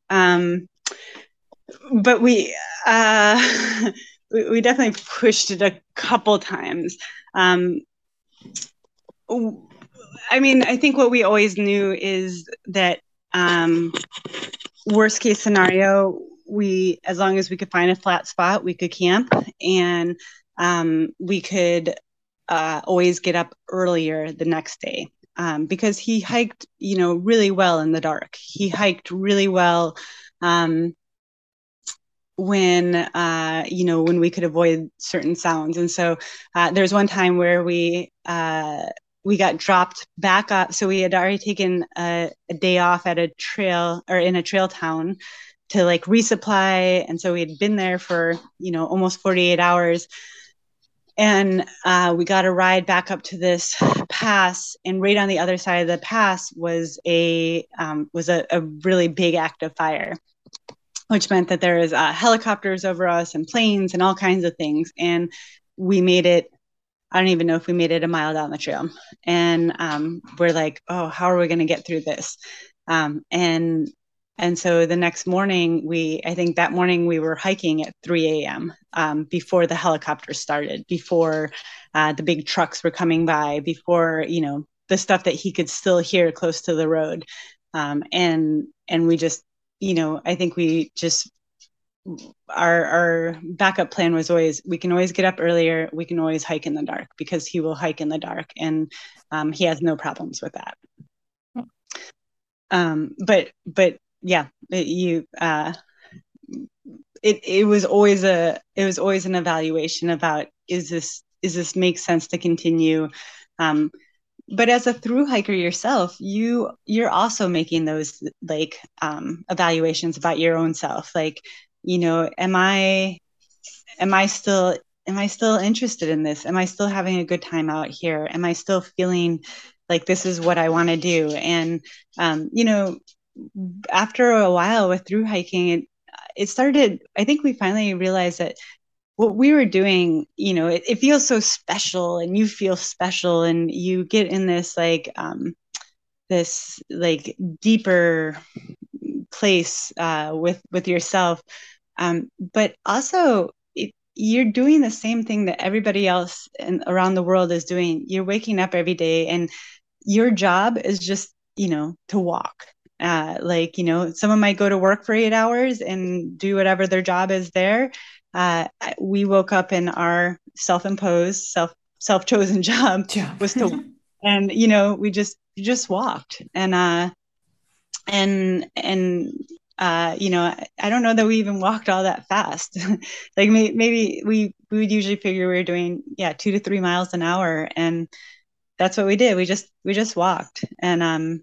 but we definitely pushed it a couple times. I mean, I think what we always knew is that worst case scenario, as long as we could find a flat spot, we could camp, and we could always get up earlier the next day, because he hiked, really well in the dark. He hiked really well, when when we could avoid certain sounds. And so there's one time where we got dropped back up. So we had already taken a day off at a trail, or in a trail town, to like resupply. And so we had been there for almost 48 hours. And we got a ride back up to this pass, and right on the other side of the pass was a really big active fire, which meant that there was helicopters over us and planes and all kinds of things. And we made it, I don't even know if we made it a mile down the trail. And we're like, oh, how are we going to get through this? And so the next morning, I think that morning we were hiking at 3 a.m. Before the helicopters started, before the big trucks were coming by, before, the stuff that he could still hear close to the road. And we just, I think we just, our backup plan was always, we can always get up earlier. We can always hike in the dark, because he will hike in the dark, and he has no problems with that. But yeah, it was always an evaluation about, is this make sense to continue? But as a through hiker yourself, you're also making those like evaluations about your own self. Like, am I still interested in this? Am I still having a good time out here? Am I still feeling like this is what I want to do? And after a while with through hiking, it started, I think we finally realized that what we were doing, it feels so special, and you feel special, and you get in this like this like deeper place with yourself, but also you're doing the same thing that everybody else around the world is doing. You're waking up every day, and your job is just to walk. Someone might go to work for 8 hours and do whatever their job is there. We woke up, and our self-imposed, self-chosen job was to, and we just walked. And I don't know that we even walked all that fast. Like maybe we would usually figure we were doing 2 to 3 miles an hour, and that's what we did. We just walked. And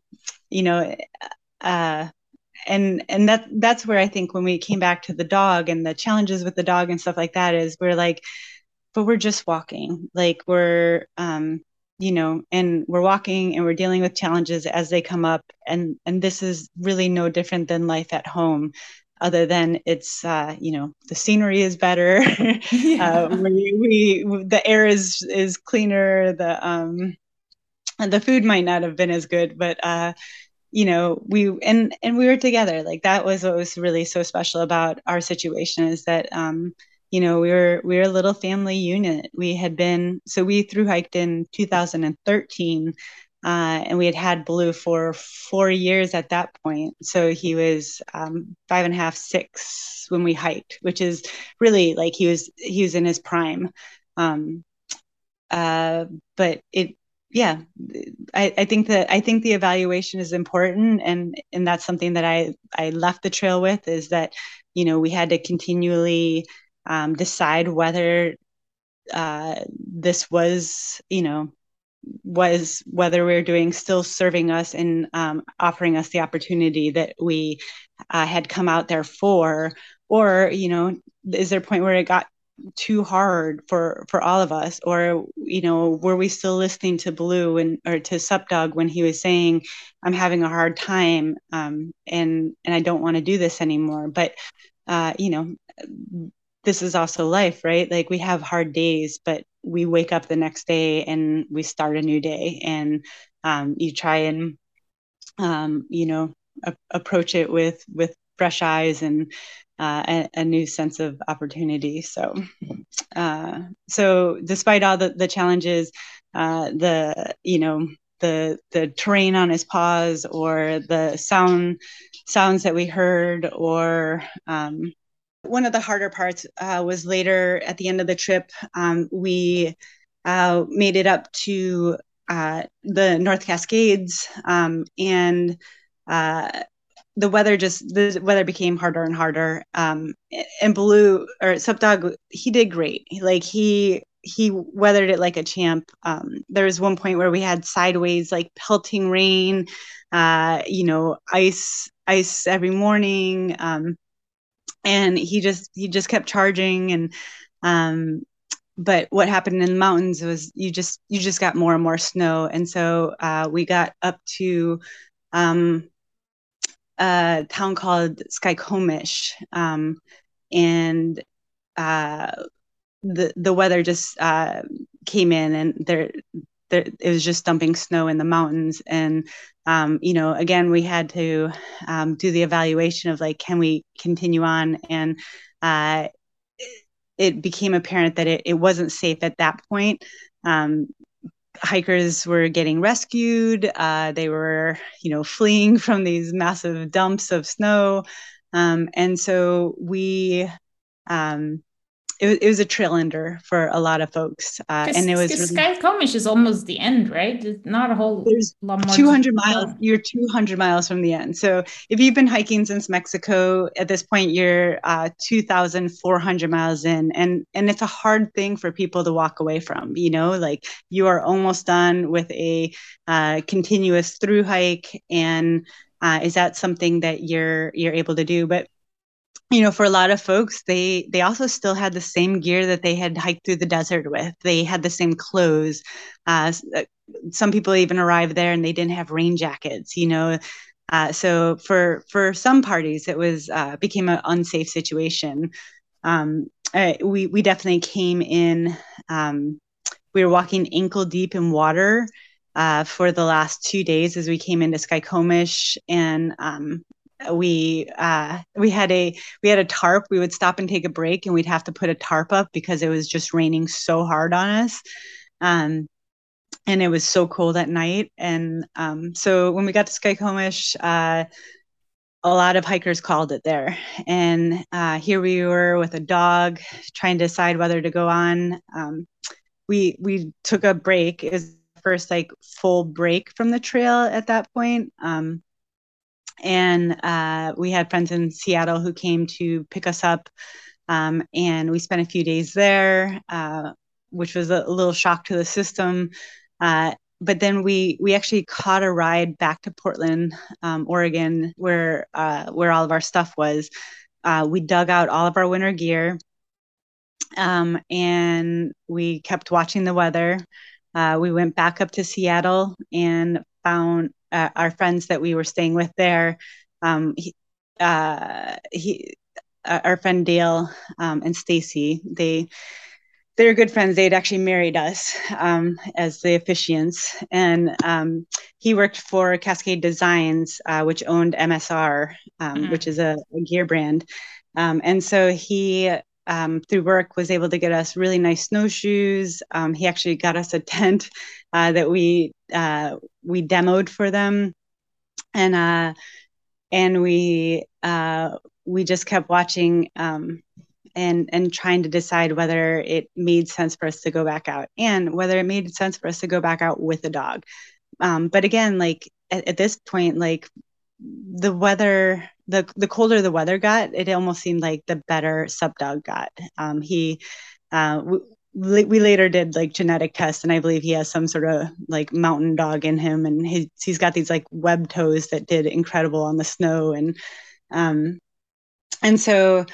and that's where I think when we came back to the dog and the challenges with the dog and stuff like that, is we're like, but we're just walking. Like we're and we're walking, and we're dealing with challenges as they come up, and this is really no different than life at home, other than it's the scenery is better. The air is cleaner, the food might not have been as good, but we were together. Like that was what was really so special about our situation, is that we were a little family unit. We through hiked in 2013, and we had Blue for 4 years at that point. So he was 5.5, 6 when we hiked, which is really like he was in his prime. But I think the evaluation is important, and that's something that I left the trail with, is that we had to continually decide whether this was whether we're doing still serving us and offering us the opportunity that we had come out there for, or is there a point where it got too hard for all of us, or were we still listening to Blue or to Sup Dog when he was saying, I'm having a hard time, and I don't want to do this anymore. But this is also life, right? Like we have hard days, but we wake up the next day and we start a new day, and you try and approach it with fresh eyes and a new sense of opportunity. So despite all the challenges, the terrain on his paws, or the sounds that we heard, or one of the harder parts was later at the end of the trip. We made it up to the North Cascades, and the weather became harder and harder. And Baloo or Sup Dog, he did great. Like he weathered it like a champ. There was one point where we had sideways like pelting rain, ice every morning. And he just kept charging. And but what happened in the mountains was you just got more and more snow. And so we got up to a town called Skykomish, and the weather just came in, and there it was just dumping snow in the mountains. And again, we had to do the evaluation of like, can we continue on? And it became apparent that it wasn't safe at that point. Hikers were getting rescued. They were, fleeing from these massive dumps of snow. And so it was a trail ender for a lot of folks. And it was Skykomish is almost the end, right? It's not a whole lot more. 200 miles. You're 200 miles from the end. So if you've been hiking since Mexico, at this point, you're 2,400 miles in. And it's a hard thing for people to walk away from, like you are almost done with a continuous through hike. And is that something that you're able to do? But for a lot of folks, they also still had the same gear that they had hiked through the desert with. They had the same clothes. Some people even arrived there and they didn't have rain jackets. So for some parties, it was became an unsafe situation. We definitely came in. We were walking ankle deep in water for the last 2 days as we came into Skykomish, and we had a tarp. We would stop and take a break, and we'd have to put a tarp up because it was just raining so hard on us. And it was so cold at night. And so when we got to Skykomish, a lot of hikers called it there. And here we were with a dog trying to decide whether to go on. We took a break. It was the first like full break from the trail at that point. And we had friends in Seattle who came to pick us up. And we spent a few days there, which was a little shock to the system. But then we actually caught a ride back to Portland, Oregon, where all of our stuff was. We dug out all of our winter gear, and we kept watching the weather. We went back up to Seattle and found our friends that we were staying with there. Our friend Dale and Stacy, they're good friends. They'd actually married us as the officiants. And he worked for Cascade Designs, which owned MSR, which is a gear brand. And so he, through work, was able to get us really nice snowshoes. He actually got us a tent that we demoed for them. And we just kept watching and trying to decide whether it made sense for us to go back out, and whether it made sense for us to go back out with a dog. But again, like at this point, like the weather, the colder the weather got, it almost seemed like the better Sup Dog got. We later did like genetic tests, and I believe he has some sort of like mountain dog in him, and he's got these like web toes that did incredible on the snow. And so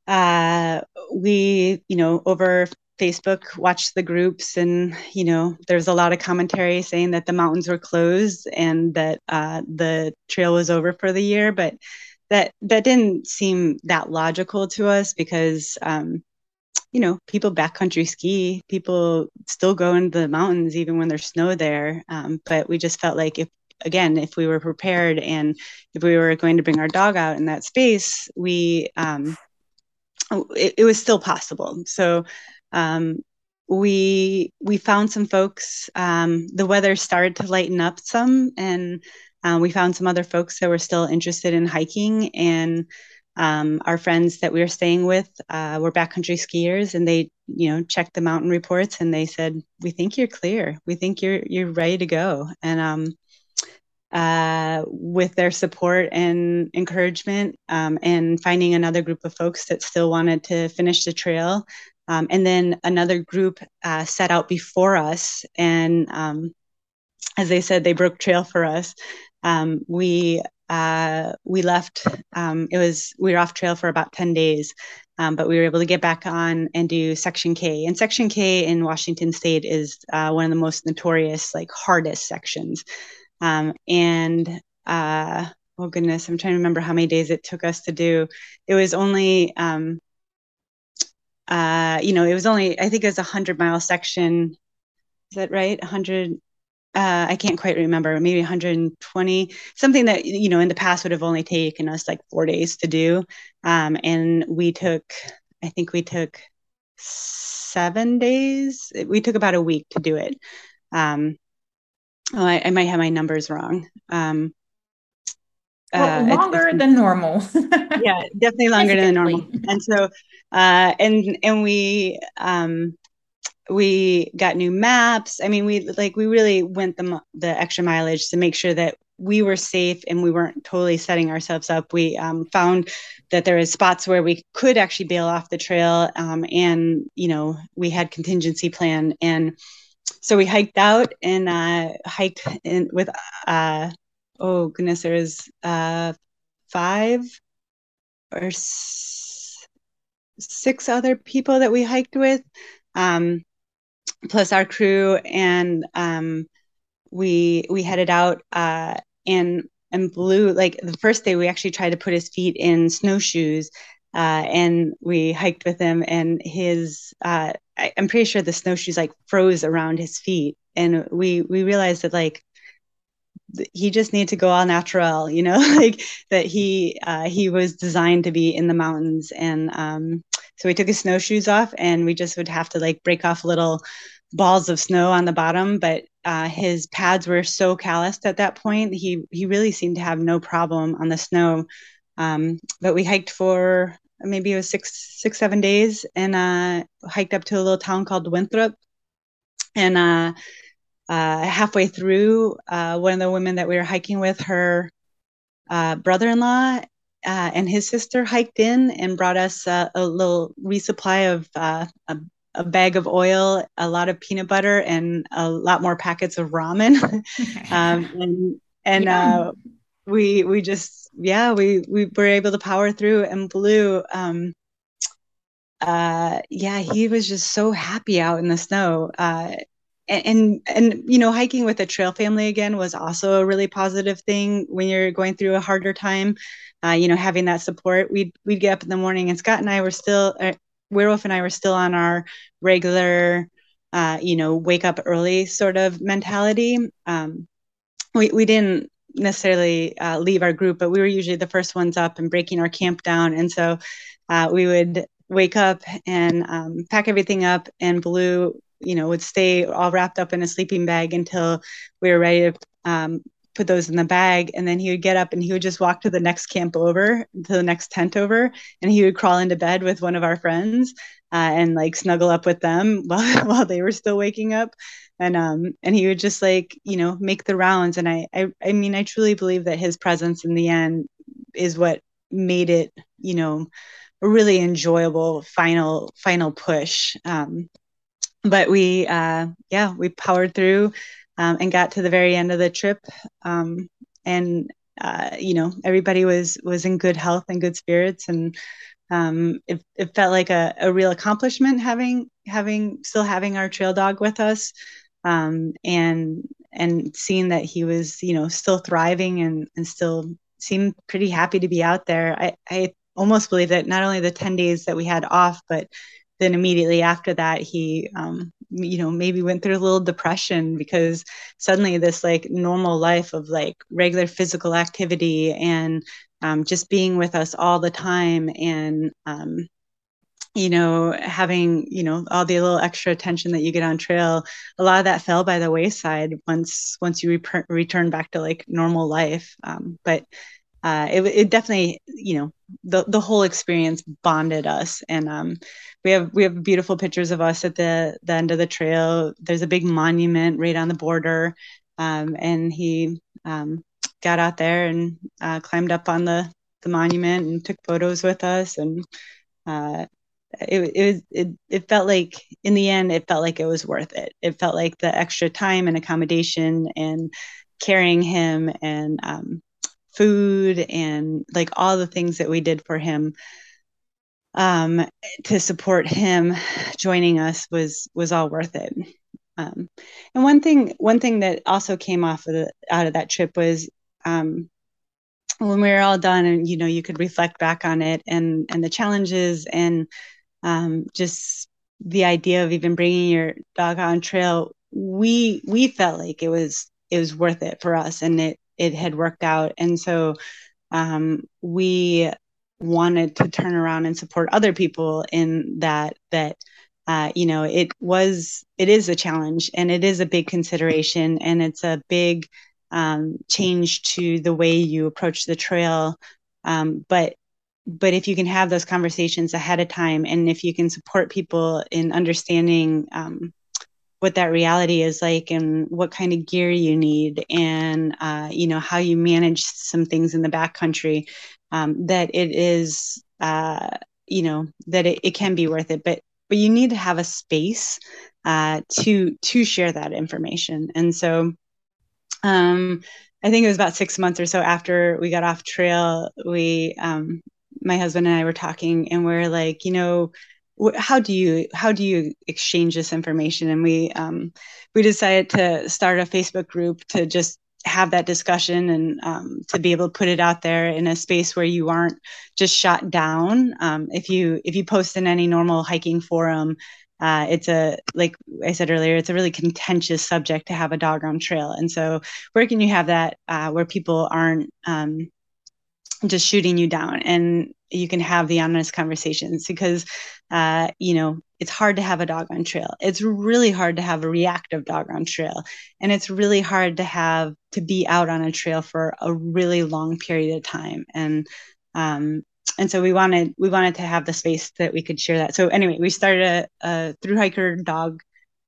we, over Facebook watched the groups, and there's a lot of commentary saying that the mountains were closed and that the trail was over for the year, but that didn't seem that logical to us because people backcountry ski, people still go into the mountains even when there's snow there. But we just felt like if we were prepared and if we were going to bring our dog out in that space, it was still possible. So we found some folks. The weather started to lighten up some, and we found some other folks that were still interested in hiking. And our friends that we were staying with were backcountry skiers, and they, checked the mountain reports, and they said, "We think you're clear. We think you're ready to go." And with their support and encouragement, and finding another group of folks that still wanted to finish the trail. And then another group set out before us, and as they said, they broke trail for us. We left. We were off trail for about 10 days, but we were able to get back on and do Section K. And Section K in Washington State is one of the most notorious, like hardest sections. And oh goodness, I'm trying to remember how many days it took us to do. It was only, it was only, I think it was 100-mile section. Is that right? 100. I can't quite remember, maybe 120, something that, in the past would have only taken us like 4 days to do. And I think we took 7 days. We took about a week to do it. I might have my numbers wrong. Longer than normal. Yeah, definitely longer than normal. And so, and we got new maps. I mean, we really went the extra mileage to make sure that we were safe and we weren't totally setting ourselves up. We found that there was spots where we could actually bail off the trail, and we had contingency plan. And so we hiked out and hiked in with oh goodness, there was 5 or 6 other people that we hiked with, plus our crew. And we headed out, and Blue, like the first day we actually tried to put his feet in snowshoes, and we hiked with him, and his I'm pretty sure the snowshoes like froze around his feet, and we realized that like he just needed to go all natural, like that he was designed to be in the mountains. And so we took his snowshoes off, and we just would have to like break off little balls of snow on the bottom, but his pads were so calloused at that point, he really seemed to have no problem on the snow. But we hiked for maybe it was 7 days, and hiked up to a little town called Winthrop. And halfway through, one of the women that we were hiking with, her brother-in-law and his sister hiked in and brought us a little resupply of a bag of oil, a lot of peanut butter, and a lot more packets of ramen. We just, we were able to power through. And Blue, he was just so happy out in the snow. And hiking with a trail family again was also a really positive thing when you're going through a harder time. Having that support. We'd get up in the morning, and Scott and I were still, Werewolf and I were still on our regular, wake up early sort of mentality. We didn't necessarily leave our group, but we were usually the first ones up and breaking our camp down. And so we would wake up and pack everything up, and Blue, would stay all wrapped up in a sleeping bag until we were ready to put those in the bag. And then he would get up and he would just walk to the next camp over, to the next tent over, and he would crawl into bed with one of our friends and like snuggle up with them while they were still waking up. And he would just like, make the rounds. And I mean, I truly believe that his presence in the end is what made it, a really enjoyable final push. But we powered through, and got to the very end of the trip. And everybody was in good health and good spirits. And it felt like a real accomplishment still having our trail dog with us, and seeing that he was, still thriving and still seemed pretty happy to be out there. I almost believe that not only the 10 days that we had off, but then immediately after that, he, maybe went through a little depression, because suddenly this like normal life of like regular physical activity and just being with us all the time, and, having, all the little extra attention that you get on trail, a lot of that fell by the wayside once you return back to like normal life. But it definitely, the whole experience bonded us. And we have beautiful pictures of us at the end of the trail. There's a big monument right on the border, and he got out there and climbed up on the monument and took photos with us. And it felt like, in the end, it felt like it was worth it. It felt like the extra time and accommodation and carrying him and food and like all the things that we did for him to support him joining us was all worth it. And one thing that also came out of that trip was when we were all done, and you could reflect back on it and the challenges and just the idea of even bringing your dog on trail. We felt like it was worth it for us, and it had worked out, and so we wanted to turn around and support other people in that it is a challenge, and it is a big consideration, and it's a big change to the way you approach the trail. But if you can have those conversations ahead of time, and if you can support people in understanding what that reality is like, and what kind of gear you need, and how you manage some things in the backcountry, that it is that it can be worth it. But you need to have a space to share that information. And so I think it was about 6 months or so after we got off trail, my husband and I were talking, and we're like, how do you exchange this information? And we decided to start a Facebook group to just have that discussion, and to be able to put it out there in a space where you aren't just shot down. If you post in any normal hiking forum, it's like I said earlier, it's a really contentious subject to have a dog on trail. And so where can you have that where people aren't just shooting you down, and you can have the honest conversations? Because it's hard to have a dog on trail. It's really hard to have a reactive dog on trail, and it's really hard to be out on a trail for a really long period of time. And so we wanted to have the space that we could share that. So anyway, we started a through hiker dog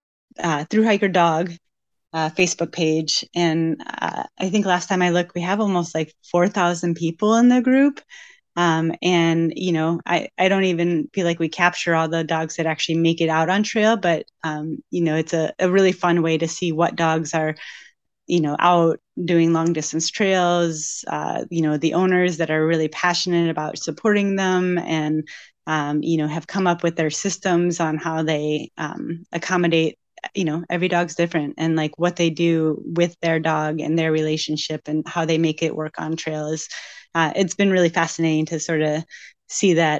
Facebook page, and I think last time I looked, we have almost like 4,000 people in the group. And I don't even feel like we capture all the dogs that actually make it out on trail, but it's a really fun way to see what dogs are out doing long distance trails, the owners that are really passionate about supporting them, and have come up with their systems on how they accommodate. Every dog's different, and like what they do with their dog and their relationship and how they make it work on trail is it's been really fascinating to sort of see that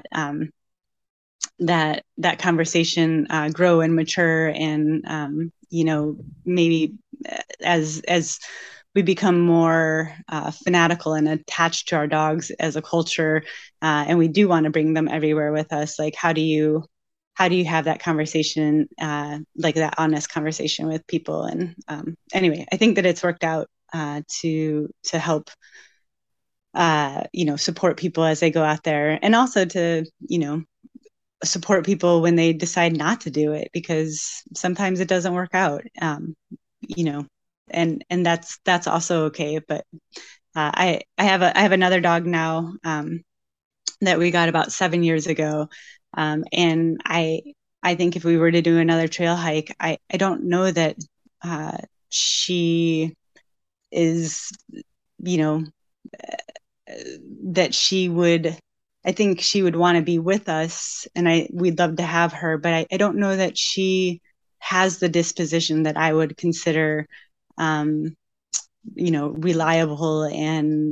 that conversation grow and mature. And maybe as we become more fanatical and attached to our dogs as a culture, and we do want to bring them everywhere with us, like how do you have that conversation, like that honest conversation with people? And anyway, I think that it's worked out to help support people as they go out there, and also to support people when they decide not to do it, because sometimes it doesn't work out, and that's also okay. But I have another dog now that we got about 7 years ago, and I think if we were to do another trail hike, I don't know that she is that she would. I think she would want to be with us, and we'd love to have her, but I don't know that she has the disposition that I would consider reliable, and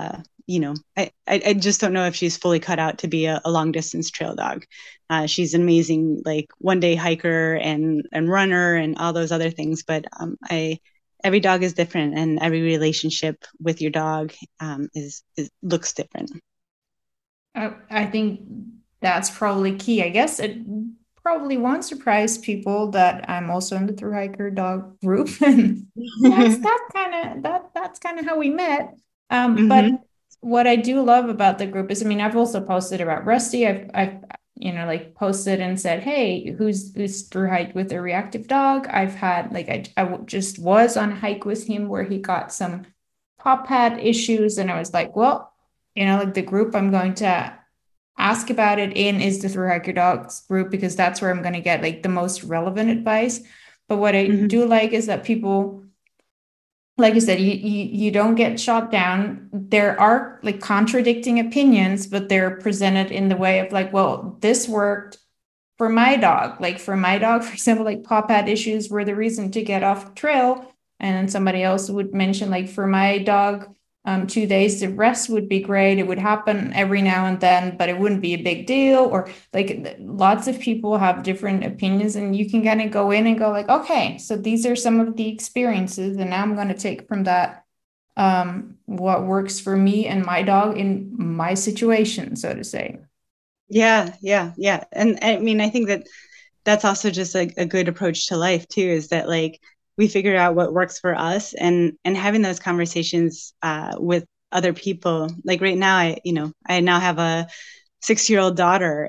I just don't know if she's fully cut out to be a long distance trail dog. She's an amazing, like, one day hiker and runner and all those other things, but every dog is different, and every relationship with your dog looks different. I think that's probably key. I guess it probably won't surprise people that I'm also in the through hiker dog group, and that's kind of how we met. But what I do love about the group is, I mean, I've also posted about Rusty. I've like posted and said, hey, who's through hike with a reactive dog? I've had, like, I just was on a hike with him where he got some pop had issues, and I was like, well, like the group I'm going to ask about it in is the Through Hike Your Dogs group, because that's where I'm going to get like the most relevant advice. But what I do like is that people, like you said, you don't get shot down. There are like contradicting opinions, but they're presented in the way of like, well, this worked for my dog. Like for my dog, for example, like Pop had issues were the reason to get off trail. And then somebody else would mention, like, for my dog, 2 days of rest would be great. It would happen every now and then, but it wouldn't be a big deal. Or like lots of people have different opinions, and you can kind of go in and go like, okay, so these are some of the experiences, and now I'm going to take from that what works for me and my dog in my situation, so to say. Yeah, yeah, yeah. And I mean, I think that that's also just a good approach to life too, is that like we figure out what works for us, and having those conversations with other people. Like right now, I now have a 6-year-old daughter,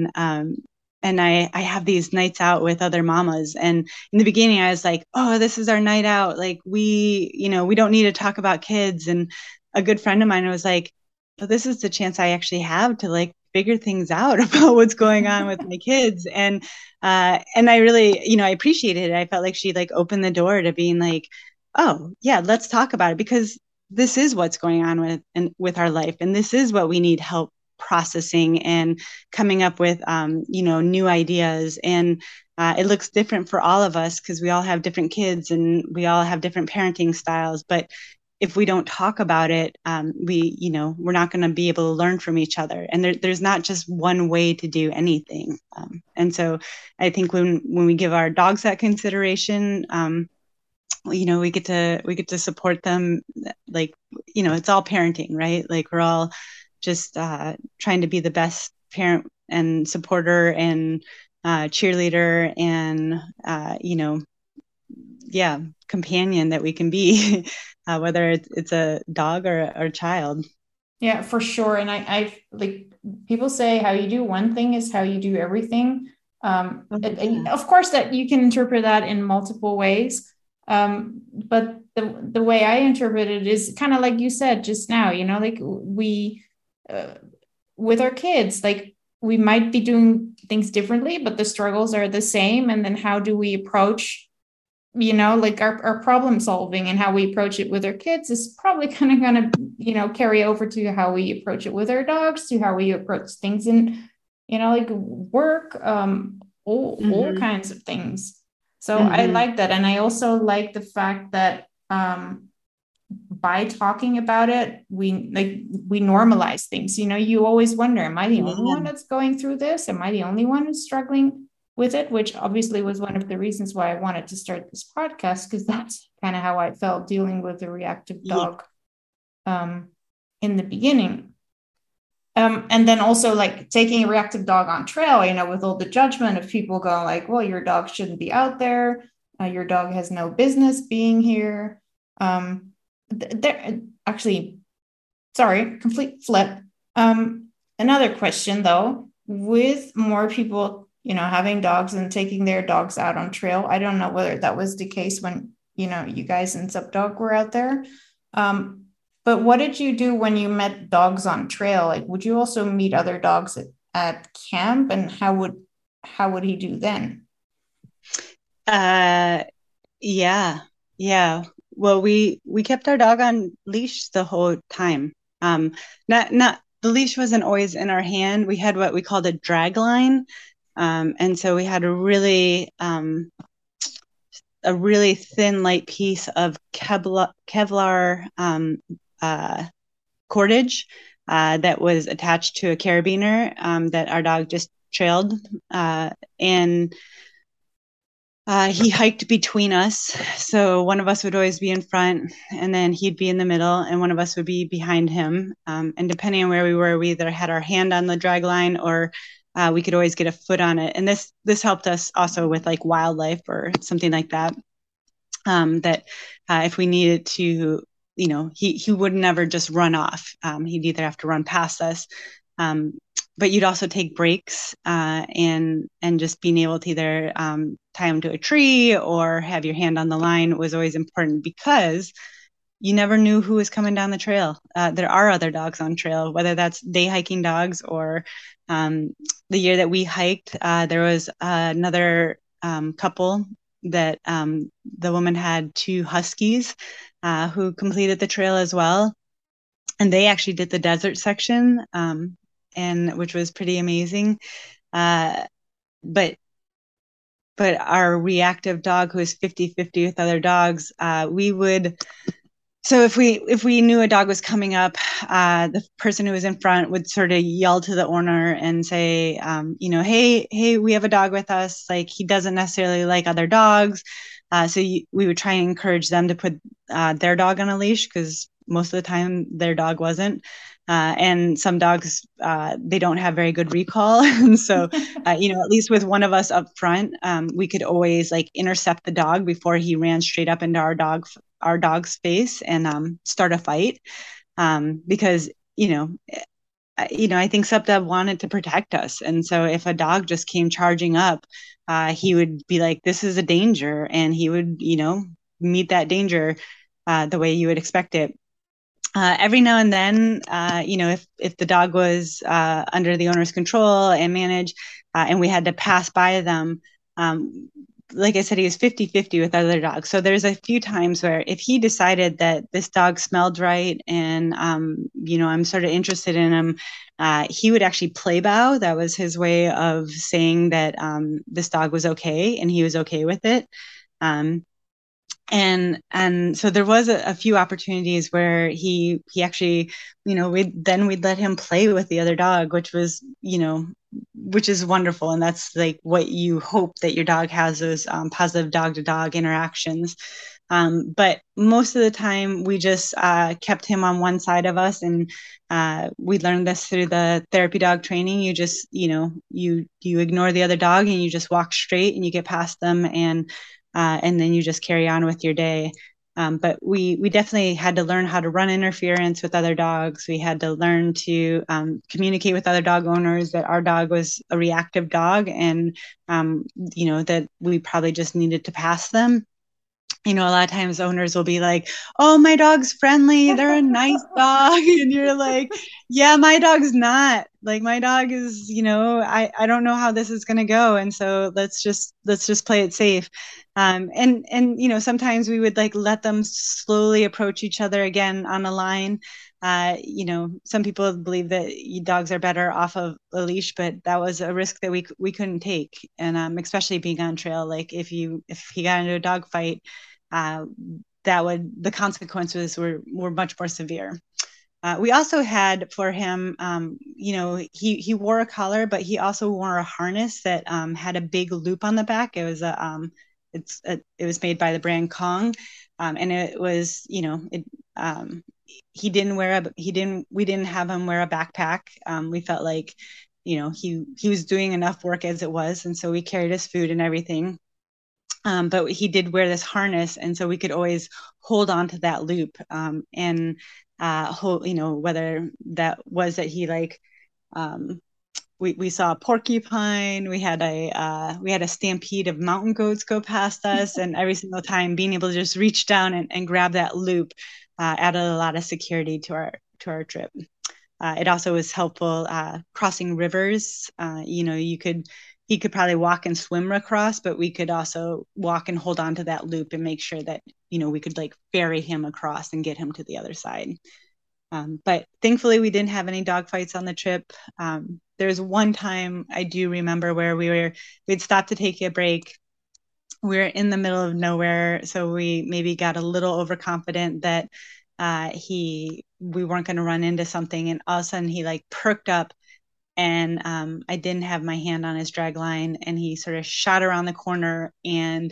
and I have these nights out with other mamas. And in the beginning, I was like, oh, this is our night out. Like we don't need to talk about kids. And a good friend of mine was like, well, this is the chance I actually have to like figure things out about what's going on with my kids. And I really, I appreciated it. I felt like she like opened the door to being like, oh yeah, let's talk about it, because this is what's going on with our life, and this is what we need help processing and coming up with new ideas. And it looks different for all of us because we all have different kids and we all have different parenting styles. But if we don't talk about it, we're not going to be able to learn from each other. And there's not just one way to do anything. And so I think when we give our dogs that consideration, we get to support them. Like, it's all parenting, right? Like we're all just trying to be the best parent and supporter and cheerleader and, companion that we can be, whether it's a dog or a child. Yeah, for sure. And I like, people say how you do one thing is how you do everything. Of course, that you can interpret that in multiple ways. But the way I interpret it is kind of like you said just now, like we, with our kids, like we might be doing things differently, but the struggles are the same. And then how do we approach, like our problem solving, and how we approach it with our kids is probably kind of going to, carry over to how we approach it with our dogs, to how we approach things in, like work, all kinds of things. So I like that. And I also like the fact that by talking about it, we normalize things. You always wonder, am I the only one that's going through this? Am I the only one who's struggling with it? Which obviously was one of the reasons why I wanted to start this podcast, because that's kind of how I felt dealing with a reactive dog in the beginning. And then also like taking a reactive dog on trail, with all the judgment of people going like, well, your dog shouldn't be out there. Your dog has no business being here. There actually, sorry, complete flip. Another question though, with more people, having dogs and taking their dogs out on trail. I don't know whether that was the case when, you guys and ZupDog were out there. But what did you do when you met dogs on trail? Like, would you also meet other dogs at camp, and how would he do then? Yeah. Well, we kept our dog on leash the whole time. Not the leash wasn't always in our hand. We had what we called a drag line. And so we had a really thin, light piece of Kevlar cordage that was attached to a carabiner that our dog just trailed. And he hiked between us. So one of us would always be in front, and then he'd be in the middle, and one of us would be behind him. And depending on where we were, we either had our hand on the drag line, or we could always get a foot on it. And this helped us also with like wildlife or something like that. If we needed to, he would never just run off. He'd either have to run past us. But you'd also take breaks, and just being able to either tie him to a tree or have your hand on the line was always important, because you never knew who was coming down the trail. There are other dogs on trail, whether that's day hiking dogs or the year that we hiked, there was another couple that the woman had 2 huskies who completed the trail as well. And they actually did the desert section, and which was pretty amazing. But our reactive dog, who is 50-50 with other dogs, we would. So if we knew a dog was coming up, the person who was in front would sort of yell to the owner and say, hey, we have a dog with us. Like, he doesn't necessarily like other dogs. So we would try and encourage them to put their dog on a leash, because most of the time their dog wasn't. And some dogs, they don't have very good recall. And so, at least with one of us up front, we could always like intercept the dog before he ran straight up into our dog's face and start a fight. Because, I think SupDev wanted to protect us. And so if a dog just came charging up, he would be like, this is a danger. And he would, meet that danger the way you would expect it. Every now and then, if the dog was under the owner's control and managed, and we had to pass by them, like I said, he was 50-50 with other dogs. So there's a few times where if he decided that this dog smelled right and, I'm sort of interested in him, he would actually play bow. That was his way of saying that this dog was okay and he was okay with it. And so there was a few opportunities where he actually, we'd let him play with the other dog, which is wonderful. And that's like what you hope, that your dog has those positive dog to dog interactions. But most of the time we just kept him on one side of us, and we learned this through the therapy dog training. You just, you ignore the other dog and you just walk straight and you get past them, and then you just carry on with your day. But we definitely had to learn how to run interference with other dogs. We had to learn to communicate with other dog owners that our dog was a reactive dog, and that we probably just needed to pass them. A lot of times owners will be like, oh, my dog's friendly, they're a nice dog. And you're like, yeah, my dog's not. Like, my dog is, I don't know how this is going to go. And so let's just play it safe. And sometimes we would like let them slowly approach each other again on a line. Some people believe that dogs are better off of a leash, but that was a risk that we couldn't take. And especially being on trail, like if he got into a dog fight, the consequences were much more severe. We also had for him, he wore a collar, but he also wore a harness that had a big loop on the back. It was it was made by the brand Kong, and it was, we didn't have him wear a backpack. We felt like, he was doing enough work as it was, and so we carried his food and everything. But he did wear this harness, and so we could always hold on to that loop, and whether that was that he like, we saw a porcupine, we had a stampede of mountain goats go past us, and every single time being able to just reach down and grab that loop added a lot of security to our trip. It also was helpful crossing rivers. He could probably walk and swim across, but we could also walk and hold on to that loop and make sure that, we could like ferry him across and get him to the other side. But thankfully we didn't have any dog fights on the trip. There's one time I do remember where we'd stopped to take a break. We were in the middle of nowhere, so we maybe got a little overconfident that we weren't going to run into something, and all of a sudden he like perked up, and I didn't have my hand on his drag line, and he sort of shot around the corner, and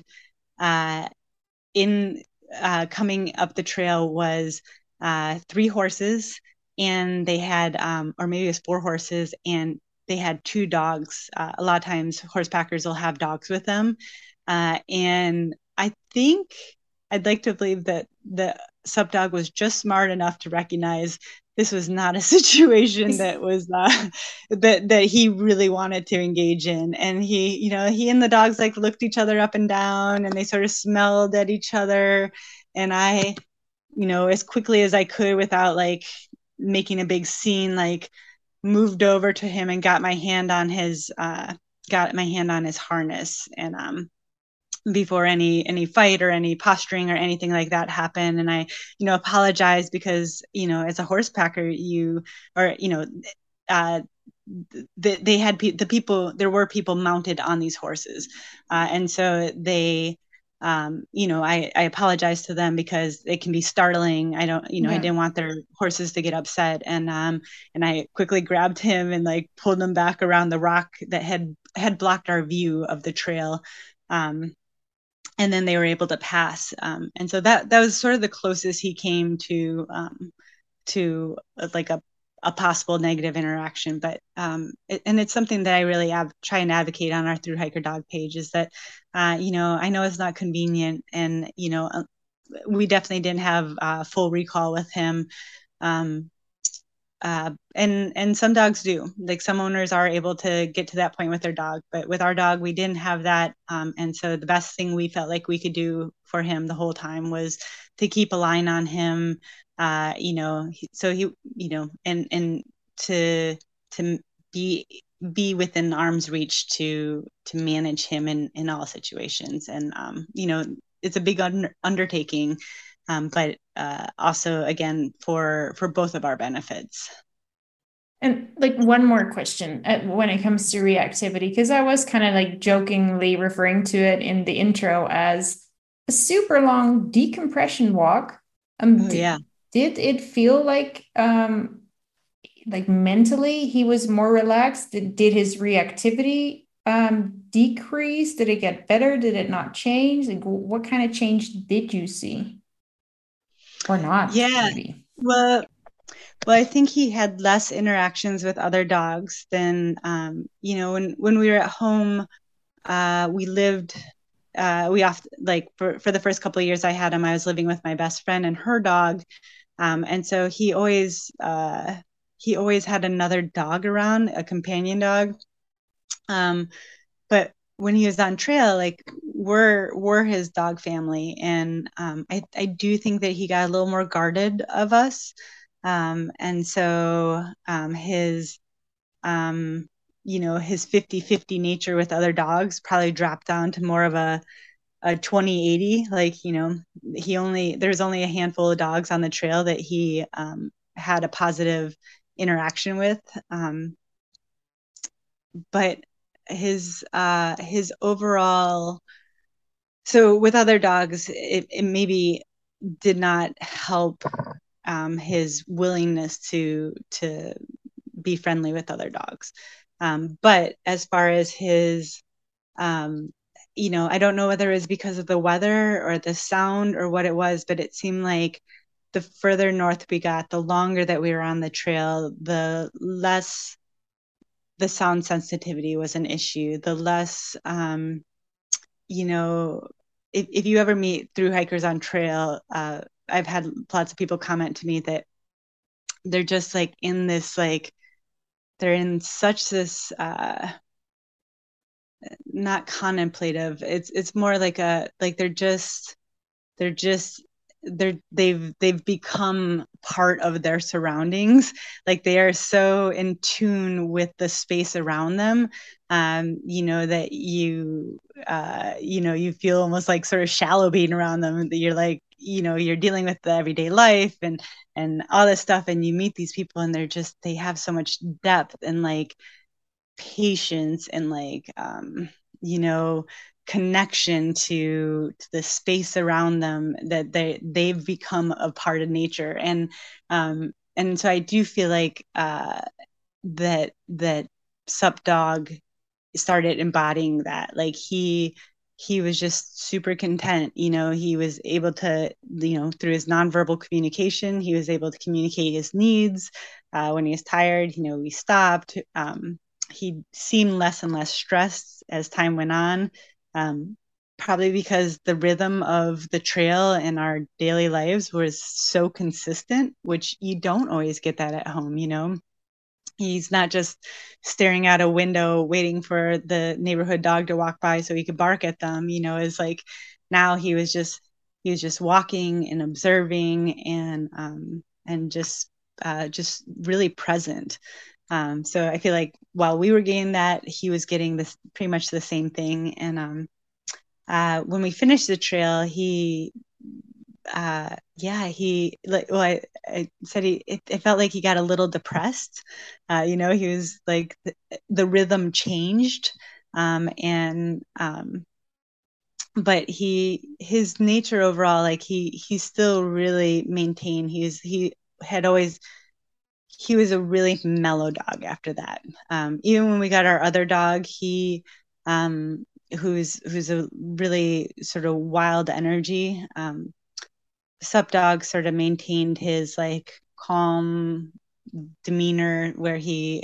coming up the trail was 3 horses, and they had, or maybe it was 4 horses, and they had 2 dogs. A lot of times horsepackers will have dogs with them. And I think I'd like to believe that the SupDog was just smart enough to recognize this was not a situation that was that he really wanted to engage in. And he and the dogs like looked each other up and down, and they sort of smelled at each other. And I as quickly as I could without like making a big scene, like moved over to him and got my hand on his harness, and before any fight or any posturing or anything like that happened. And I apologized because as a horse packer, they had the people, there were people mounted on these horses, and so they I apologized to them because it can be startling. I don't I didn't want their horses to get upset, and I quickly grabbed him and like pulled him back around the rock that had blocked our view of the trail, and then they were able to pass, and so that was sort of the closest he came to like a possible negative interaction. But and it's something that I really try and advocate on our Through Hiker Dog page, is that I know it's not convenient, and we definitely didn't have full recall with him, and some dogs do. Like some owners are able to get to that point with their dog, but with our dog, we didn't have that. And so the best thing we felt like we could do for him the whole time was to keep a line on him, so he, and to be within arm's reach to manage him in all situations. And it's a big undertaking, but also again for both of our benefits. And like one more question when it comes to reactivity, because I was kind of like jokingly referring to it in the intro as a super long decompression walk. Yeah. Did it feel like mentally he was more relaxed? Did his reactivity decrease? Did it get better? Did it not change? Like what kind of change did you see? Or not? Yeah. Maybe. Well, I think he had less interactions with other dogs than, when we were at home, we lived, we often, like for the first couple of years I had him, I was living with my best friend and her dog. And so he always had another dog around, a companion dog. But when he was on trail, like we're his dog family. And I do think that he got a little more guarded of us. And so his 50-50 nature with other dogs probably dropped down to more of a 20-80. Like, there's only a handful of dogs on the trail that he had a positive interaction with. But his overall, so with other dogs, it maybe did not help his willingness to be friendly with other dogs. But as far as his, I don't know whether it was because of the weather or the sound or what it was, but it seemed like the further north we got, the longer that we were on the trail, the less the sound sensitivity was an issue, the less, if you ever meet through hikers on trail, I've had lots of people comment to me that they're just like in this, like, they're in such this, not contemplative. It's more like they've become part of their surroundings. Like they are so in tune with the space around them, that you feel almost like sort of shallow being around them. You're like, you're dealing with the everyday life and all this stuff, and you meet these people and they have so much depth and like patience and like connection to the space around them, that they've become a part of nature. And so I do feel like that Sup Dog started embodying that. Like he was just super content. He was able to, through his nonverbal communication, he was able to communicate his needs. When he was tired, we stopped. He seemed less and less stressed as time went on, probably because the rhythm of the trail and our daily lives was so consistent, which you don't always get that at home. He's not just staring out a window waiting for the neighborhood dog to walk by so he could bark at them. It's like now he was just he was just walking and observing and just really present. So I feel like while we were getting that, he was getting this pretty much the same thing. And when we finished the trail, he like, well, I said it felt like he got a little depressed. He was like the rhythm changed, and but his nature overall, like he still really maintained. He was a really mellow dog after that. Even when we got our other dog, who's a really sort of wild energy. Sup dog sort of maintained his like calm demeanor where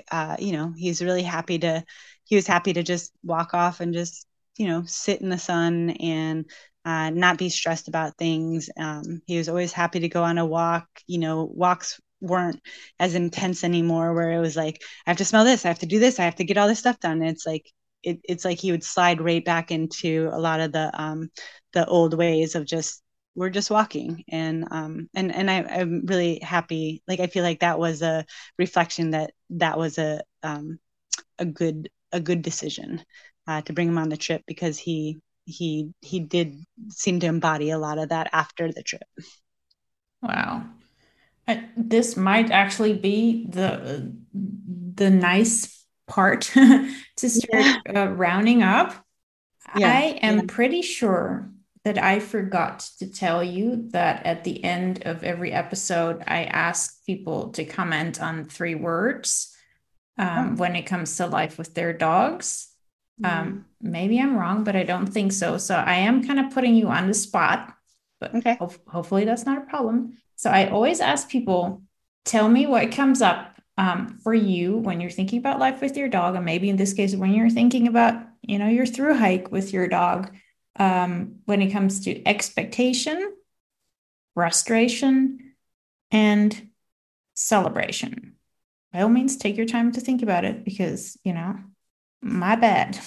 he was happy to just walk off and just sit in the sun and not be stressed about things. He was always happy to go on a walk. Walks weren't as intense anymore where it was like, I have to smell this, I have to do this, I have to get all this stuff done. It's like he would slide right back into a lot of the old ways of just, we're just walking. I'm really happy. Like, I feel like that was a reflection that was a good decision to bring him on the trip, because he did seem to embody a lot of that after the trip. Wow. This might actually be the nice part to start rounding up. Yeah. I am pretty sure that I forgot to tell you that at the end of every episode, I ask people to comment on 3 words when it comes to life with their dogs. Maybe I'm wrong, but I don't think so. So I am kind of putting you on the spot, but okay. Hopefully that's not a problem. So I always ask people, tell me what comes up for you when you're thinking about life with your dog, and maybe in this case, when you're thinking about, your through hike with your dog, when it comes to expectation, frustration, and celebration. By all means, take your time to think about it because, my bad.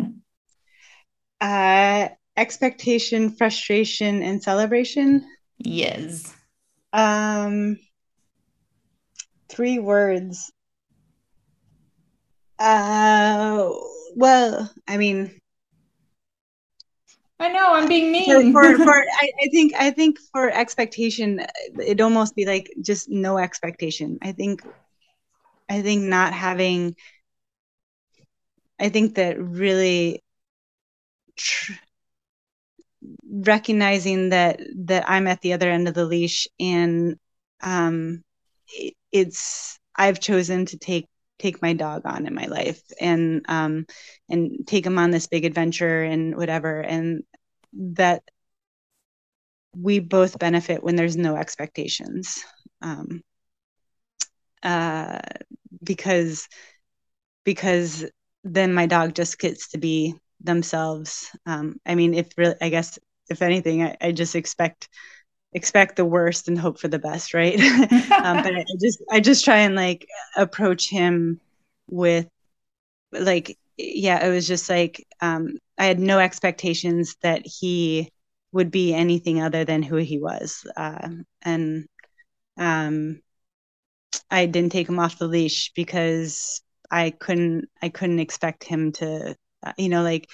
Expectation, frustration, and celebration. Yes. 3 words. Well, I mean, I know I'm being mean. I think for expectation, it'd almost be like just no expectation. I think not having, I think that really recognizing that I'm at the other end of the leash, and I've chosen to take my dog on in my life, and take him on this big adventure and whatever, and that we both benefit when there's no expectations, because then my dog just gets to be themselves. I mean, I guess if anything, I just expect the worst and hope for the best, right? But I just try and like approach him with like, yeah, it was just like, I had no expectations that he would be anything other than who he was. And I didn't take him off the leash because I couldn't expect him to, like,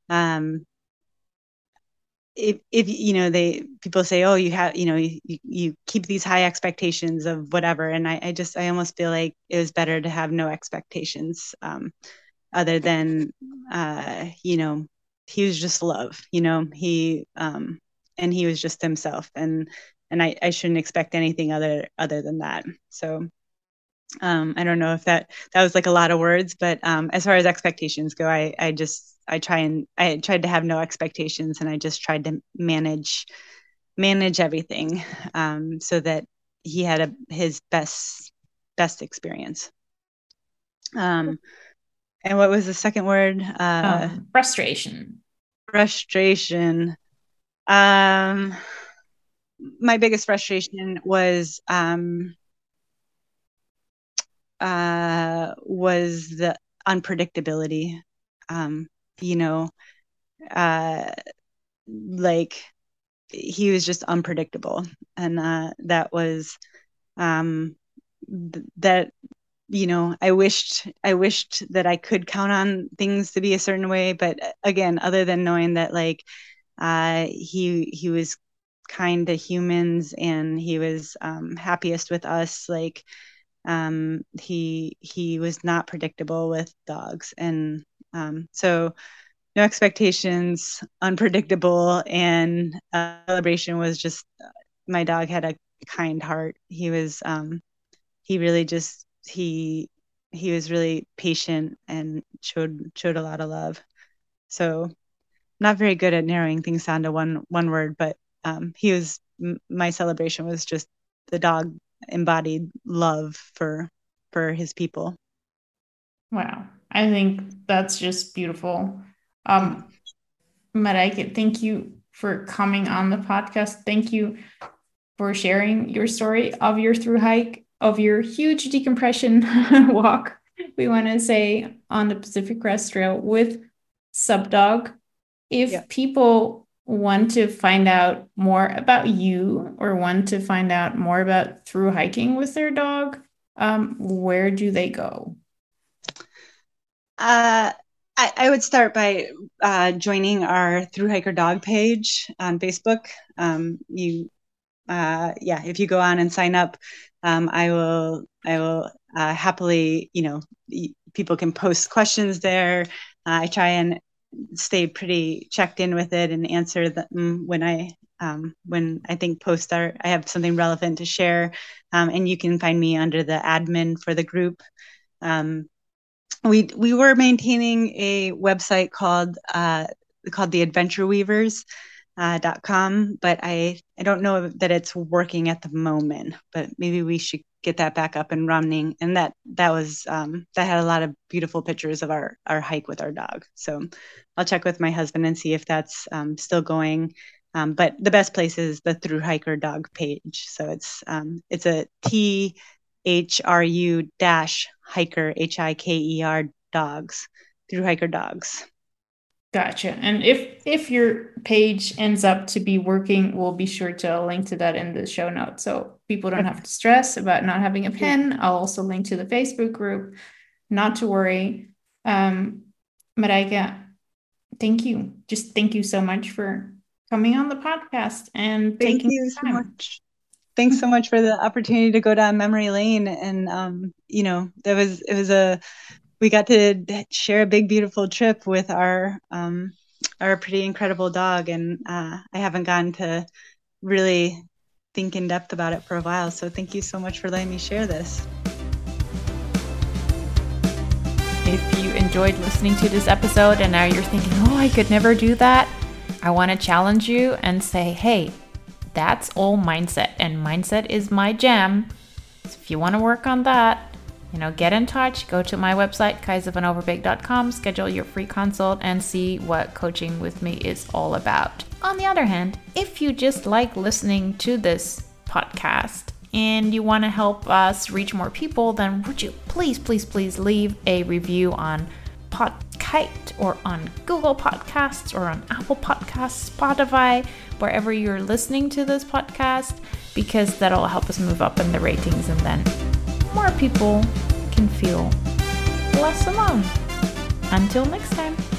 if people say, oh, you have, you keep these high expectations of whatever. And I almost feel like it was better to have no expectations, other than, he was just love, and he was just himself. And I shouldn't expect anything other than that. So, I don't know if that was like a lot of words, but as far as expectations go, I tried to have no expectations, and I just tried to manage everything, so that he had his best experience. And what was the second word? Frustration. Frustration. My biggest frustration was the unpredictability. Like, he was just unpredictable. And that was that, I wished that I could count on things to be a certain way. But again, other than knowing that like he was kind to humans and he was happiest with us, like he was not predictable with dogs. And so no expectations, unpredictable, and celebration was just, my dog had a kind heart. He was he really just he was really patient and showed a lot of love. So not very good at narrowing things down to one word, but he was, my celebration was just the dog embodied love for his people. Wow. I think that's just beautiful. Marijke, thank you for coming on the podcast. Thank you for sharing your story of your through hike, of your huge decompression walk, we want to say, on the Pacific Crest Trail with Subdog. If people want to find out more about you or want to find out more about through hiking with their dog, where do they go? I would start by joining our Through Hiker Dog page on Facebook. If you go on and sign up, I will happily, people can post questions there. I try and stay pretty checked in with it and answer them when I think posts I have something relevant to share. And you can find me under the admin for the group. We were maintaining a website called the Adventure Weavers.com, but I don't know that it's working at the moment, but maybe we should get that back up and running. And that was that had a lot of beautiful pictures of our hike with our dog. So I'll check with my husband and see if that's still going. But the best place is the Through Hiker Dog page. So it's a THRU-hiker HIKER dogs, Through Hiker Dogs. Gotcha. And if your page ends up to be working, we'll be sure to link to that in the show notes, so people don't have to stress about not having a pin. I'll also link to the Facebook group. Not to worry. Marijke, thank you. Just thank you so much for coming on the podcast and taking the time. So much. Thanks so much for the opportunity to go down memory lane. And we got to share a big, beautiful trip with our pretty incredible dog. And I haven't gotten to really think in depth about it for a while. So thank you so much for letting me share this. If you enjoyed listening to this episode and now you're thinking, oh, I could never do that, I want to challenge you and say, hey, that's all mindset, and mindset is my jam. So if you want to work on that, get in touch. Go to my website, kaiservanoverbeek.com, schedule your free consult, and see what coaching with me is all about. On the other hand, if you just like listening to this podcast and you want to help us reach more people, then would you please leave a review on Podkite or on Google Podcasts or on Apple Podcasts, Spotify, wherever you're listening to this podcast, because that'll help us move up in the ratings, and then more people can feel less alone. Until next time.